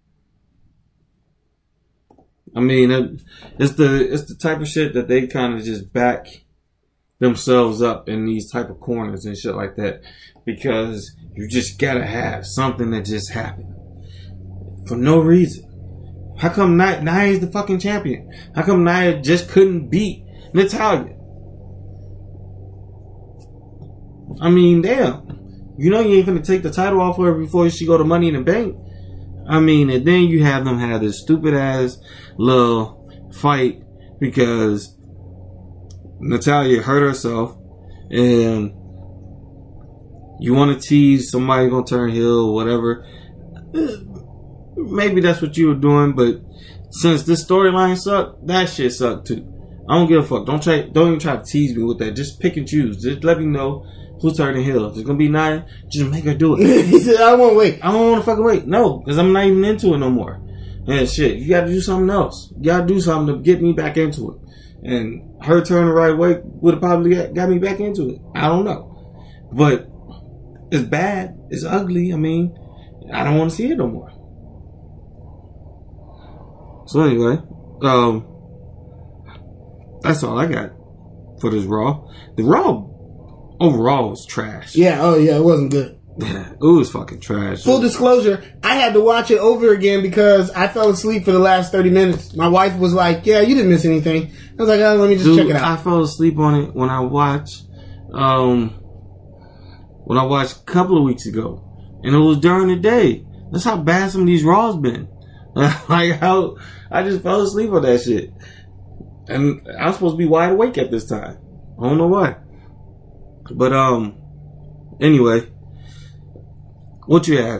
I mean, it's the type of shit that they kind of just back themselves up in these type of corners and shit like that, because you just gotta have something that just happened for no reason. How come Nia is the fucking champion? How come Nia just couldn't beat Natalya? I mean, damn. You know you ain't gonna take the title off of her before she go to Money in the Bank. I mean, and then you have them have this stupid ass little fight because Natalya hurt herself, and you want to tease somebody gonna turn heel or whatever. Maybe that's what you were doing, but since this storyline sucked, that shit sucked too. I don't give a fuck. Don't even try to tease me with that. Just pick and choose. Just let me know who's turning heel. If it's gonna be Nia, just make her do it.
He said, I won't wait.
I don't want to fucking wait. No, because I'm not even into it no more. And shit, you gotta do something else. You gotta do something to get me back into it. And her turn the right way would have probably got me back into it. I don't know. But it's bad. It's ugly. I mean, I don't want to see it no more. So anyway, that's all I got for this Raw. The Raw overall was trash.
Yeah, it wasn't good.
It was fucking trash.
Full disclosure, I had to watch it over again because I fell asleep for the last 30 minutes. My wife was like, yeah, you didn't miss anything. I was like, oh, let me just check it out.
I fell asleep on it when I watched a couple of weeks ago. And it was during the day. That's how bad some of these Raws been. Like how I just fell asleep on that shit. And I'm supposed to be wide awake at this time. I don't know why. But anyway, what you had?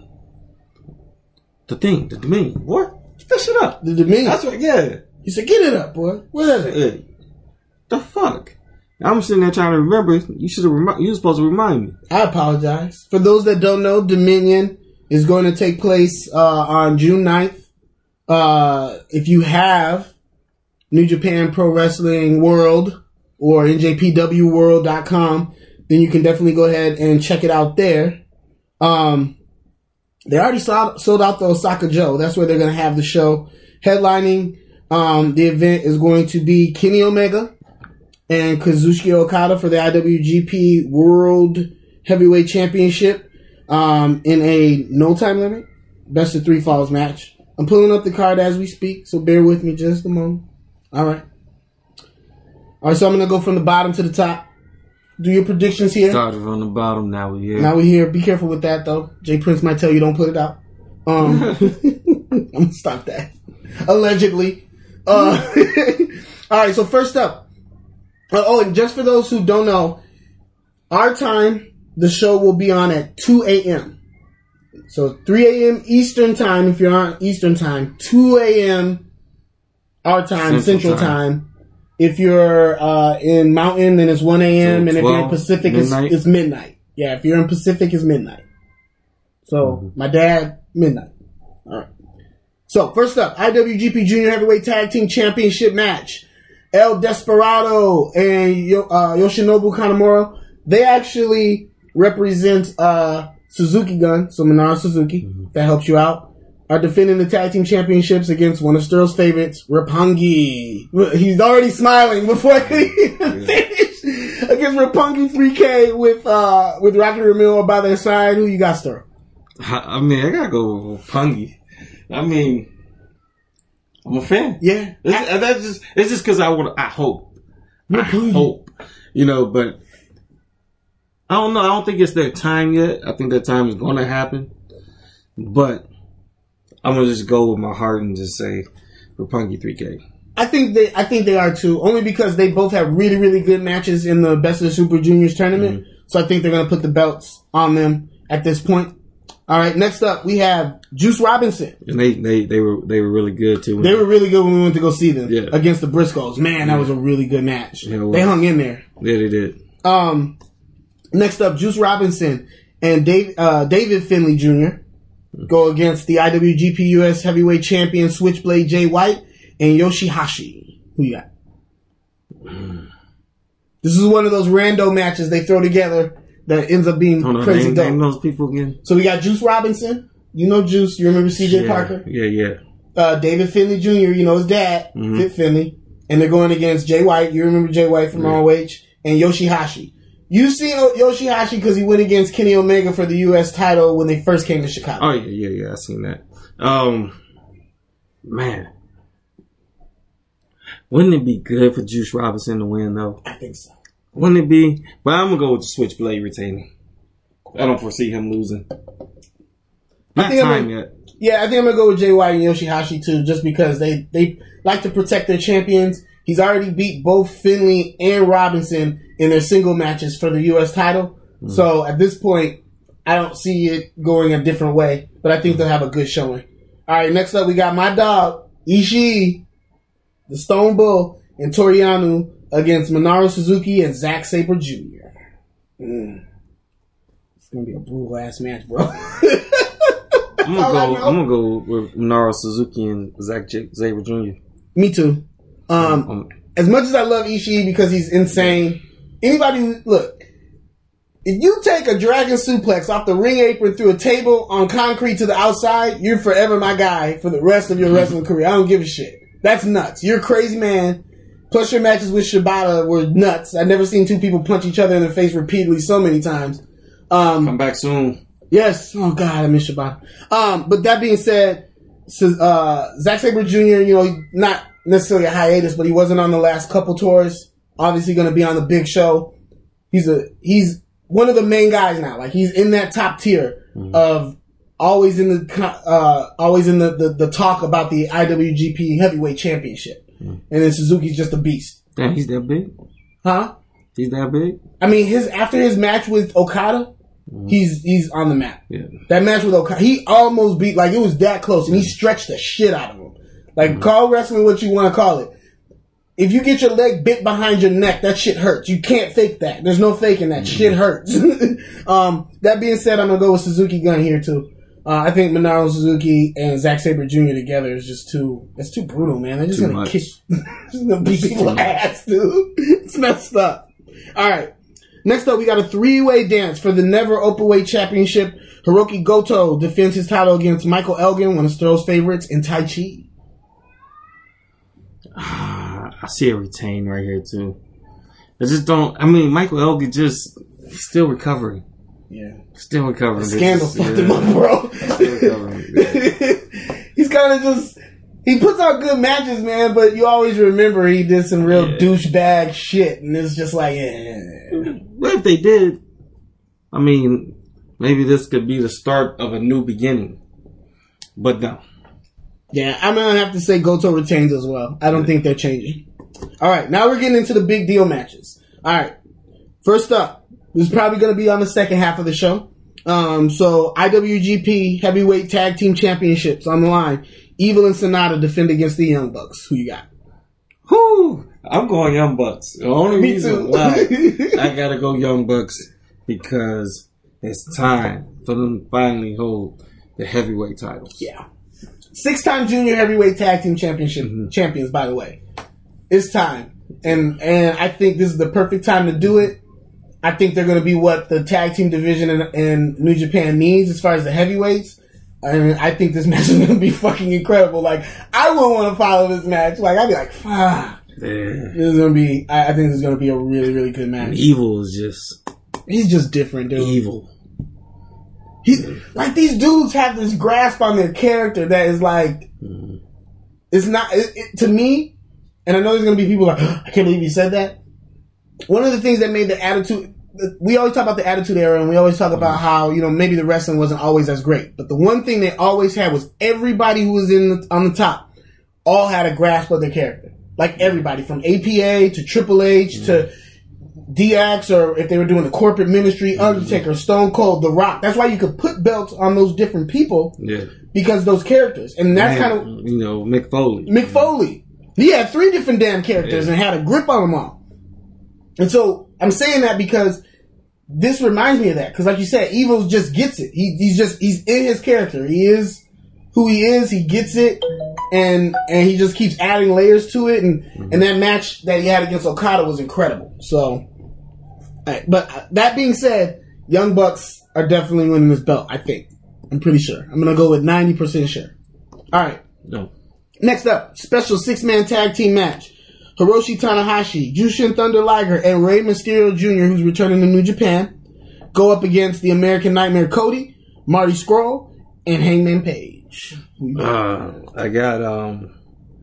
The Dominion. What? Get that shit up.
The Dominion.
That's what. Yeah.
You said, get it up, boy. What is it?
Hey, the fuck? I'm sitting there trying to remember. You were supposed to remind me.
I apologize. For those that don't know, Dominion is going to take place on June 9th. If you have New Japan Pro Wrestling World or NJPWWorld.com, then you can definitely go ahead and check it out there. They already sold out the Osaka Joe. That's where they're going to have the show. Headlining the event is going to be Kenny Omega and Kazuchika Okada for the IWGP World Heavyweight Championship in a no time limit, best of 3 falls match. I'm pulling up the card as we speak, so bear with me just a moment. All right, so I'm going to go from the bottom to the top. Do your predictions here.
Started from the bottom, now we're
here. Be careful with that, though. Jay Prince might tell you don't put it out. I'm going to stop that. Allegedly. All right, so first up. And just for those who don't know, our time, the show will be on at 2 a.m. So 3 a.m. Eastern time, if you're on Eastern time, 2 a.m. our time, Central time, If you're in Mountain, then it's 1 a.m. And if you're in Pacific, it's midnight. Yeah, if you're in Pacific, it's midnight. So, my dad, midnight. All right. So, first up, IWGP Junior Heavyweight Tag Team Championship match. El Desperado and Yoshinobu Kanemaru. They actually represent Suzuki Gun, so Minoru Suzuki, that helps you out, are defending the tag team championships against one of Sterl's favorites, Roppongi. He's already smiling before he even finished. Against Roppongi 3K with Rocky Romero by their side. Who you got, Sterl?
I mean, I gotta go with Roppongi. I mean, I'm a fan.
Yeah.
It's just because I hope. You know, but I don't know. I don't think it's their time yet. I think their time is going to happen. But I'm going to just go with my heart and just say Roppongi 3K. I think
they are too. Only because they both have really, really good matches in the Best of the Super Juniors tournament. So I think they're going to put the belts on them at this point. All right, next up we have Juice Robinson.
And they were really good too.
They were really good when we went to go see them against the Briscoes. Man, that was a really good match. Yeah, they hung in there.
Yeah, they did.
Next up, Juice Robinson and David Finlay Jr. go against the IWGP US Heavyweight Champion Switchblade Jay White and Yoshihashi. Who you got? This is one of those rando matches they throw together that ends up being crazy dope.
Name those people again.
So we got Juice Robinson. You know Juice. You remember CJ Parker?
Yeah.
David Finlay Jr., you know his dad, Fit Finlay. And they're going against Jay White. You remember Jay White from ROH. And Yoshihashi. You've seen Yoshihashi because he went against Kenny Omega for the U.S. title when they first came to Chicago.
Oh, yeah. I seen that. Man. Wouldn't it be good for Juice Robinson to win, though?
I think so.
Wouldn't it be? But I'm going to go with the Switchblade retaining. I don't foresee him losing. Not time yet.
Yeah, I think I'm going to go with Jay White and Yoshihashi, too, just because they like to protect their champions. He's already beat both Finlay and Robinson in their single matches for the U.S. title. So at this point, I don't see it going a different way, but I think they'll have a good showing. All right, next up, we got my dog, Ishii, the Stone Bull, and Toru Yano against Minoru Suzuki and Zack Sabre Jr. It's going to be a brutal-ass match, bro.
I'm gonna go with Minoru Suzuki and Zack Sabre Jr.
Me too. As much as I love Ishii because he's insane, look, if you take a dragon suplex off the ring apron through a table on concrete to the outside, you're forever my guy for the rest of your wrestling career. I don't give a shit. That's nuts. You're a crazy man. Plus your matches with Shibata were nuts. I've never seen two people punch each other in the face repeatedly so many times.
Come back soon.
Yes. Oh God, I miss Shibata. But that being said, Zack Sabre Jr., not necessarily a hiatus, but he wasn't on the last couple tours. Obviously going to be on the big show. He's one of the main guys now. Like he's in that top tier of always in the talk about the IWGP Heavyweight Championship. And then Suzuki's just a beast.
Damn, he's that big?
Huh?
He's that big?
I mean, after his match with Okada, he's on the map.
Yeah.
That match with Okada, he almost beat, like it was that close, and he stretched the shit out of him. Like, call wrestling what you want to call it. If you get your leg bit behind your neck, that shit hurts. You can't fake that. There's no faking that. Shit hurts. That being said, I'm going to go with Suzuki Gun here, too. I think Minoru Suzuki and Zack Sabre Jr. together is just it's too brutal, man. They're just going to kick, just going to beat people's ass, dude. It's messed up. All right. Next up, we got a 3-way dance for the Never Openweight Championship. Hiroki Goto defends his title against Michael Elgin, one of Sterl's favorites, and Tai Chi.
I see a retain right here too. Michael Elgin he's still recovering.
Yeah.
Still recovering.
Scandal fucked him up, bro.
Still recovering. Yeah.
He's kind of he puts out good matches, man, but you always remember he did some real douchebag shit, and it's just like,
What if they did? I mean, maybe this could be the start of a new beginning. But no.
Yeah, I'm going to have to say Goto retains as well. I don't think they're changing. All right, now we're getting into the big deal matches. All right, first up, this is probably going to be on the second half of the show. So IWGP Heavyweight Tag Team Championships on the line. Evil and Sonata defend against the Young Bucks. Who you got?
I'm going Young Bucks. The only
Me
reason
too.
why I gotta go Young Bucks because it's time for them to finally hold the heavyweight titles.
Yeah. 6-time junior heavyweight tag team championship champions, by the way. It's time. And I think this is the perfect time to do it. I think they're going to be what the tag team division in New Japan needs as far as the heavyweights. And I think this match is going to be fucking incredible. Like, I wouldn't want to follow this match. Like, I'd be like, fuck. This is going to be, I think this is going to be a really, really good match.
Evil is just...
He's just different, dude.
Evil.
Like, these dudes have this grasp on their character that is like, it's not, to me, and I know there's going to be people like, I can't believe you said that. One of the things that made the attitude, we always talk about the Attitude Era, and we always talk about how, you know, maybe the wrestling wasn't always as great. But the one thing they always had was everybody who was on the top all had a grasp of their character. Like everybody, from APA to Triple H to DX, or if they were doing the corporate ministry, Undertaker, Stone Cold, The Rock. That's why you could put belts on those different people.
Yeah.
Because those characters. And that's kind of...
You know, Mick Foley.
Mick Foley. He had 3 different damn characters and had a grip on them all. And so, I'm saying that because this reminds me of that. Because like you said, Evil just gets it. He's in his character. He is who he is. He gets it. And he just keeps adding layers to it. And that match that he had against Okada was incredible. So... Right, but that being said, Young Bucks are definitely winning this belt, I think. I'm pretty sure. I'm going to go with 90% sure. All right.
No.
Next up, special 6-man tag team match. Hiroshi Tanahashi, Jushin Thunder Liger, and Rey Mysterio Jr., who's returning to New Japan, go up against the American Nightmare Cody, Marty Scurll, and Hangman Page.
I got I'm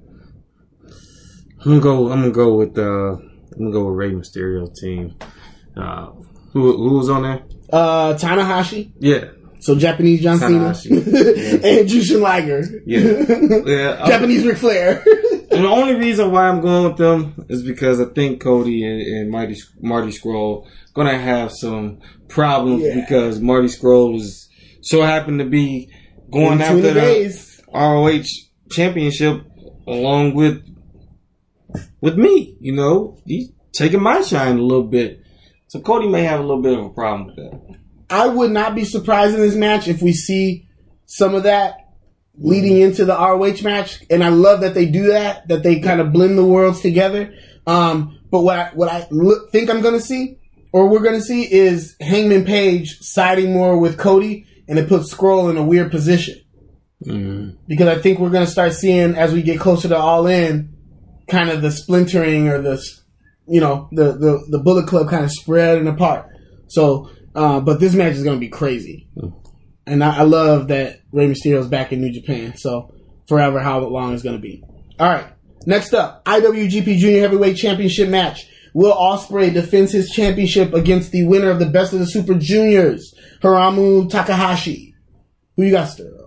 gonna go with Rey Mysterio team. Who was on there?
Tanahashi.
Yeah.
So Japanese John Cena. And Jushin Liger.
Yeah.
Japanese Ric Flair.
And the only reason why I'm going with them is because I think Cody and Marty Scurll gonna have some problems because Marty Scurll was so happened to be going after the ROH championship along with me. You know, he's taking my shine a little bit. So Cody may have a little bit of a problem with that.
I would not be surprised in this match if we see some of that leading into the ROH match. And I love that they do that they kind of blend the worlds together. But what I think I'm going to see, or we're going to see, is Hangman Page siding more with Cody, and it puts Scurll in a weird position. Because I think we're going to start seeing, as we get closer to All In, kind of the splintering or the Bullet Club kind of spreading apart. So, but this match is going to be crazy. And I love that Rey Mysterio's back in New Japan. So, forever, how long it's going to be. All right. Next up, IWGP Junior Heavyweight Championship match. Will Ospreay defends his championship against the winner of the Best of the Super Juniors, Hiromu Takahashi. Who you got, Sterling?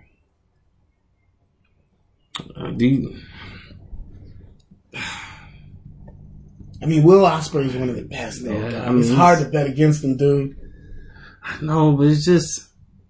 I mean, Will Ospreay is one of the best, though. Yeah, it's hard to bet against him, dude.
I know, but it's just...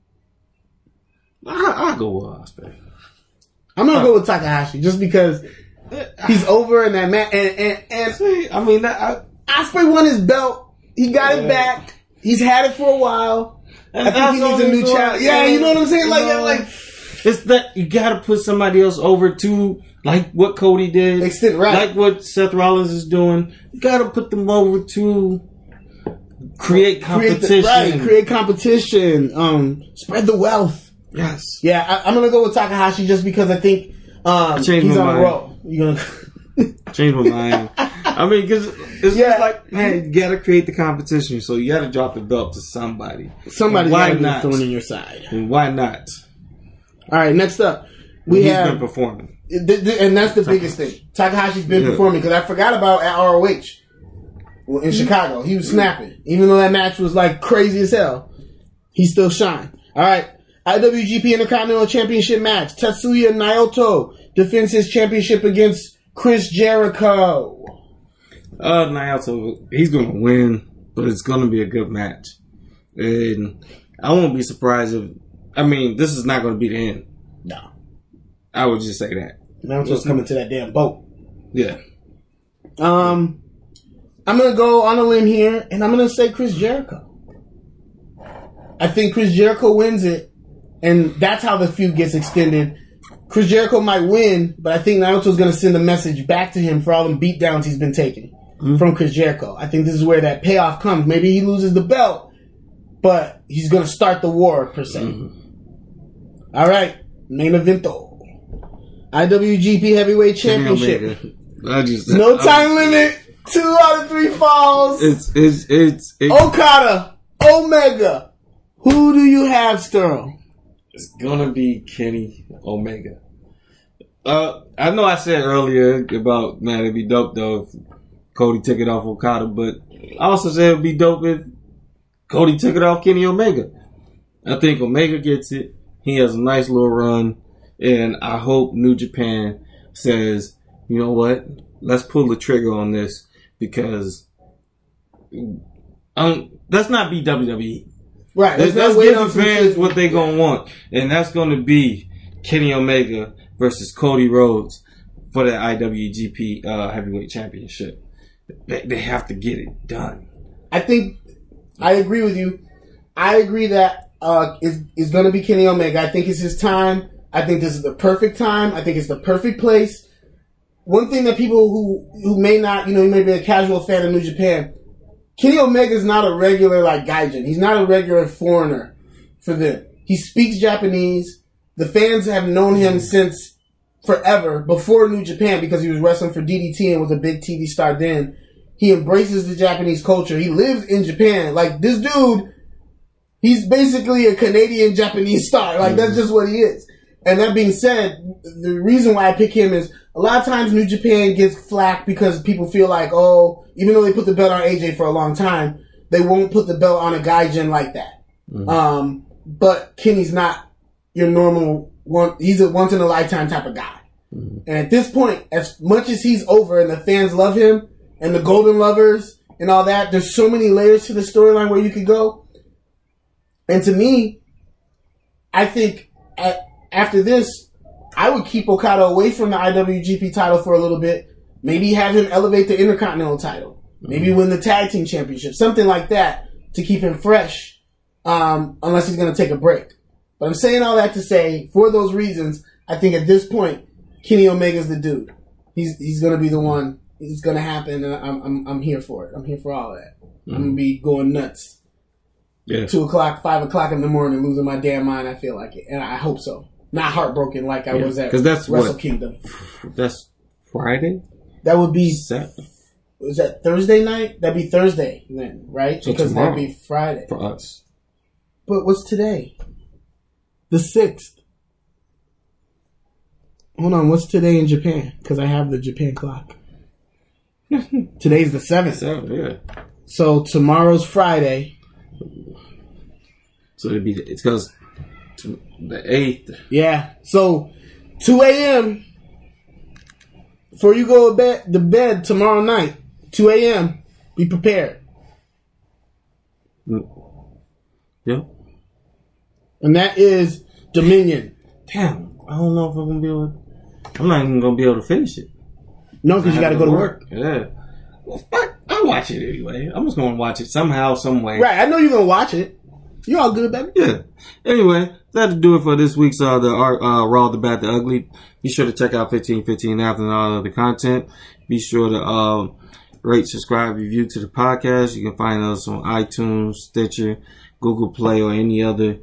I'll go with Ospreay.
I'm going to go with Takahashi, just because he's over in that match. And
see, I mean...
Ospreay won his belt. He got it back. He's had it for a while. I think he needs a new challenge. Yeah, you know what I'm saying? Like,
it's that you got to put somebody else over, too. Like what Cody did, like what Seth Rollins is doing. You gotta put them over to create competition.
Create competition. Spread the wealth.
Yes.
Yeah, I'm gonna go with Takahashi just because I think he's on a roll. You're gonna
change my mind. I mean, because it's just like, man, you gotta create the competition, so you gotta drop the belt to somebody.
Somebody's gotta be thrown in your side.
And why not?
All right, next up,
he's been performing.
And that's the biggest thing. Takahashi's been performing, because I forgot about at ROH in Chicago. He was snapping. Even though that match was like crazy as hell, he still shined. Alright. IWGP Intercontinental Championship match. Tetsuya Naoto defends his championship against Chris Jericho.
Naoto, he's going to win, but it's going to be a good match. And I won't be surprised if... I mean, this is not going to be the end.
No.
I would just say that.
Naoto's coming to that damn boat.
Yeah.
I'm gonna go on a limb here, and I'm gonna say Chris Jericho. I think Chris Jericho wins it, and that's how the feud gets extended. Chris Jericho might win, but I think Naoto's gonna send a message back to him for all the beatdowns he's been taking from Chris Jericho. I think this is where that payoff comes. Maybe he loses the belt, but he's gonna start the war per se. All right, main evento. IWGP Heavyweight Championship. No time limit. 2 out of 3 falls.
It's
Okada, Omega. Who do you have, Sterl?
It's gonna be Kenny Omega. I know I said earlier about, man, it'd be dope though if Cody took it off Okada, but I also said it'd be dope if Cody took it off Kenny Omega. I think Omega gets it. He has a nice little run, and I hope New Japan says, you know what? Let's pull the trigger on this, because let's not be WWE.
Right.
Let's give the fans what they gonna want, and that's gonna be Kenny Omega versus Cody Rhodes for the IWGP Heavyweight Championship. They have to get it done.
I think I agree with you. I agree that it's going to be Kenny Omega. I think it's his time. I think this is the perfect time. I think it's the perfect place. One thing that people who may not, you may be a casual fan of New Japan, Kenny Omega is not a regular like Gaijin. He's not a regular foreigner for them. He speaks Japanese. The fans have known him since forever, before New Japan, because he was wrestling for DDT and was a big TV star then. He embraces the Japanese culture. He lives in Japan. Like, this dude, he's basically a Canadian Japanese star. Like, that's just what he is. And that being said, the reason why I pick him is a lot of times New Japan gets flack because people feel like, oh, even though they put the belt on AJ for a long time, they won't put the belt on a Gaijin like that. But Kenny's not your normal one. He's a once in a lifetime type of guy. And at this point, as much as he's over and the fans love him and the Golden Lovers and all that, there's so many layers to the storyline where you could go. And to me, I think after this, I would keep Okada away from the IWGP title for a little bit. Maybe have him elevate the Intercontinental title. Maybe win the Tag Team Championship. Something like that to keep him fresh, unless he's going to take a break. But I'm saying all that to say, for those reasons, I think at this point, Kenny Omega's the dude. He's going to be the one. It's going to happen, and I'm here for it. I'm here for all that. I'm going to be going nuts.
Yeah.
2 o'clock, 5 o'clock in the morning, losing my damn mind. I feel like it, and I hope so. Not heartbroken like I was at Wrestle Kingdom.
That's Friday?
That would be...
Saturday.
Was that Thursday night? That'd be Thursday then, right?
So
because
tomorrow,
that'd be Friday.
For us.
But what's today? The 6th. Hold on, what's today in Japan? Because I have the Japan clock. Today's the 7th.
Yeah.
So tomorrow's Friday.
So it's because the 8th.
Yeah. So 2 a.m. before you go to bed tomorrow night, 2 a.m. Be prepared.
Yep.
And that is Dominion.
Damn, I don't know if I'm gonna be able to. I'm not even gonna be able to finish it.
No, because you got to go to work.
Yeah. Well, fuck, I'll watch it anyway. I'm just gonna watch it somehow, some way.
Right, I know you're gonna watch it. You're all good, baby.
Yeah. Anyway, that'll do it for this week's Raw, the Bad, the Ugly. Be sure to check out 1515 after and all of the content. Be sure to rate, subscribe, review to the podcast. You can find us on iTunes, Stitcher, Google Play, or any other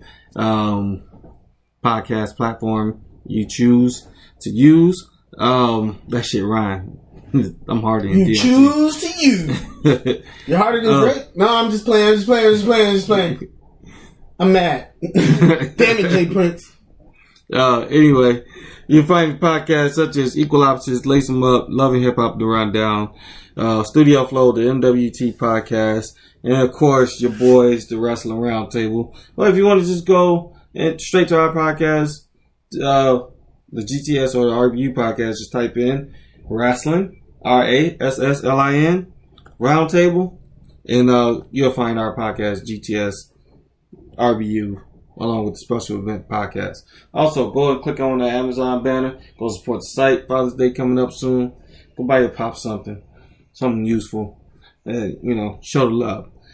podcast platform you choose to use. That shit rhyme. I'm harder than
you choose to use. You're harder than Drake? No, I'm just playing. I'm mad. Damn it, Jay Prince.
Anyway, you can find podcasts such as Equal Opposites, Lace 'em Up, Love and Hip Hop, The Rundown, Studio Flow, the MWT podcast, and of course your boys, the Wrestling Roundtable. Well, if you want to just go straight to our podcast, the GTS or the RBU podcast, just type in Wrestling, RASSLIN, Roundtable, and you'll find our podcast, GTS, RBU, along with the special event podcast. Also, go and click on the Amazon banner. Go support the site. Father's Day coming up soon. Go buy your pop something. something useful, show the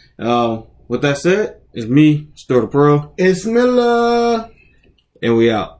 love. With that said, it's me, Store the Pearl.
It's Miller.
And we out.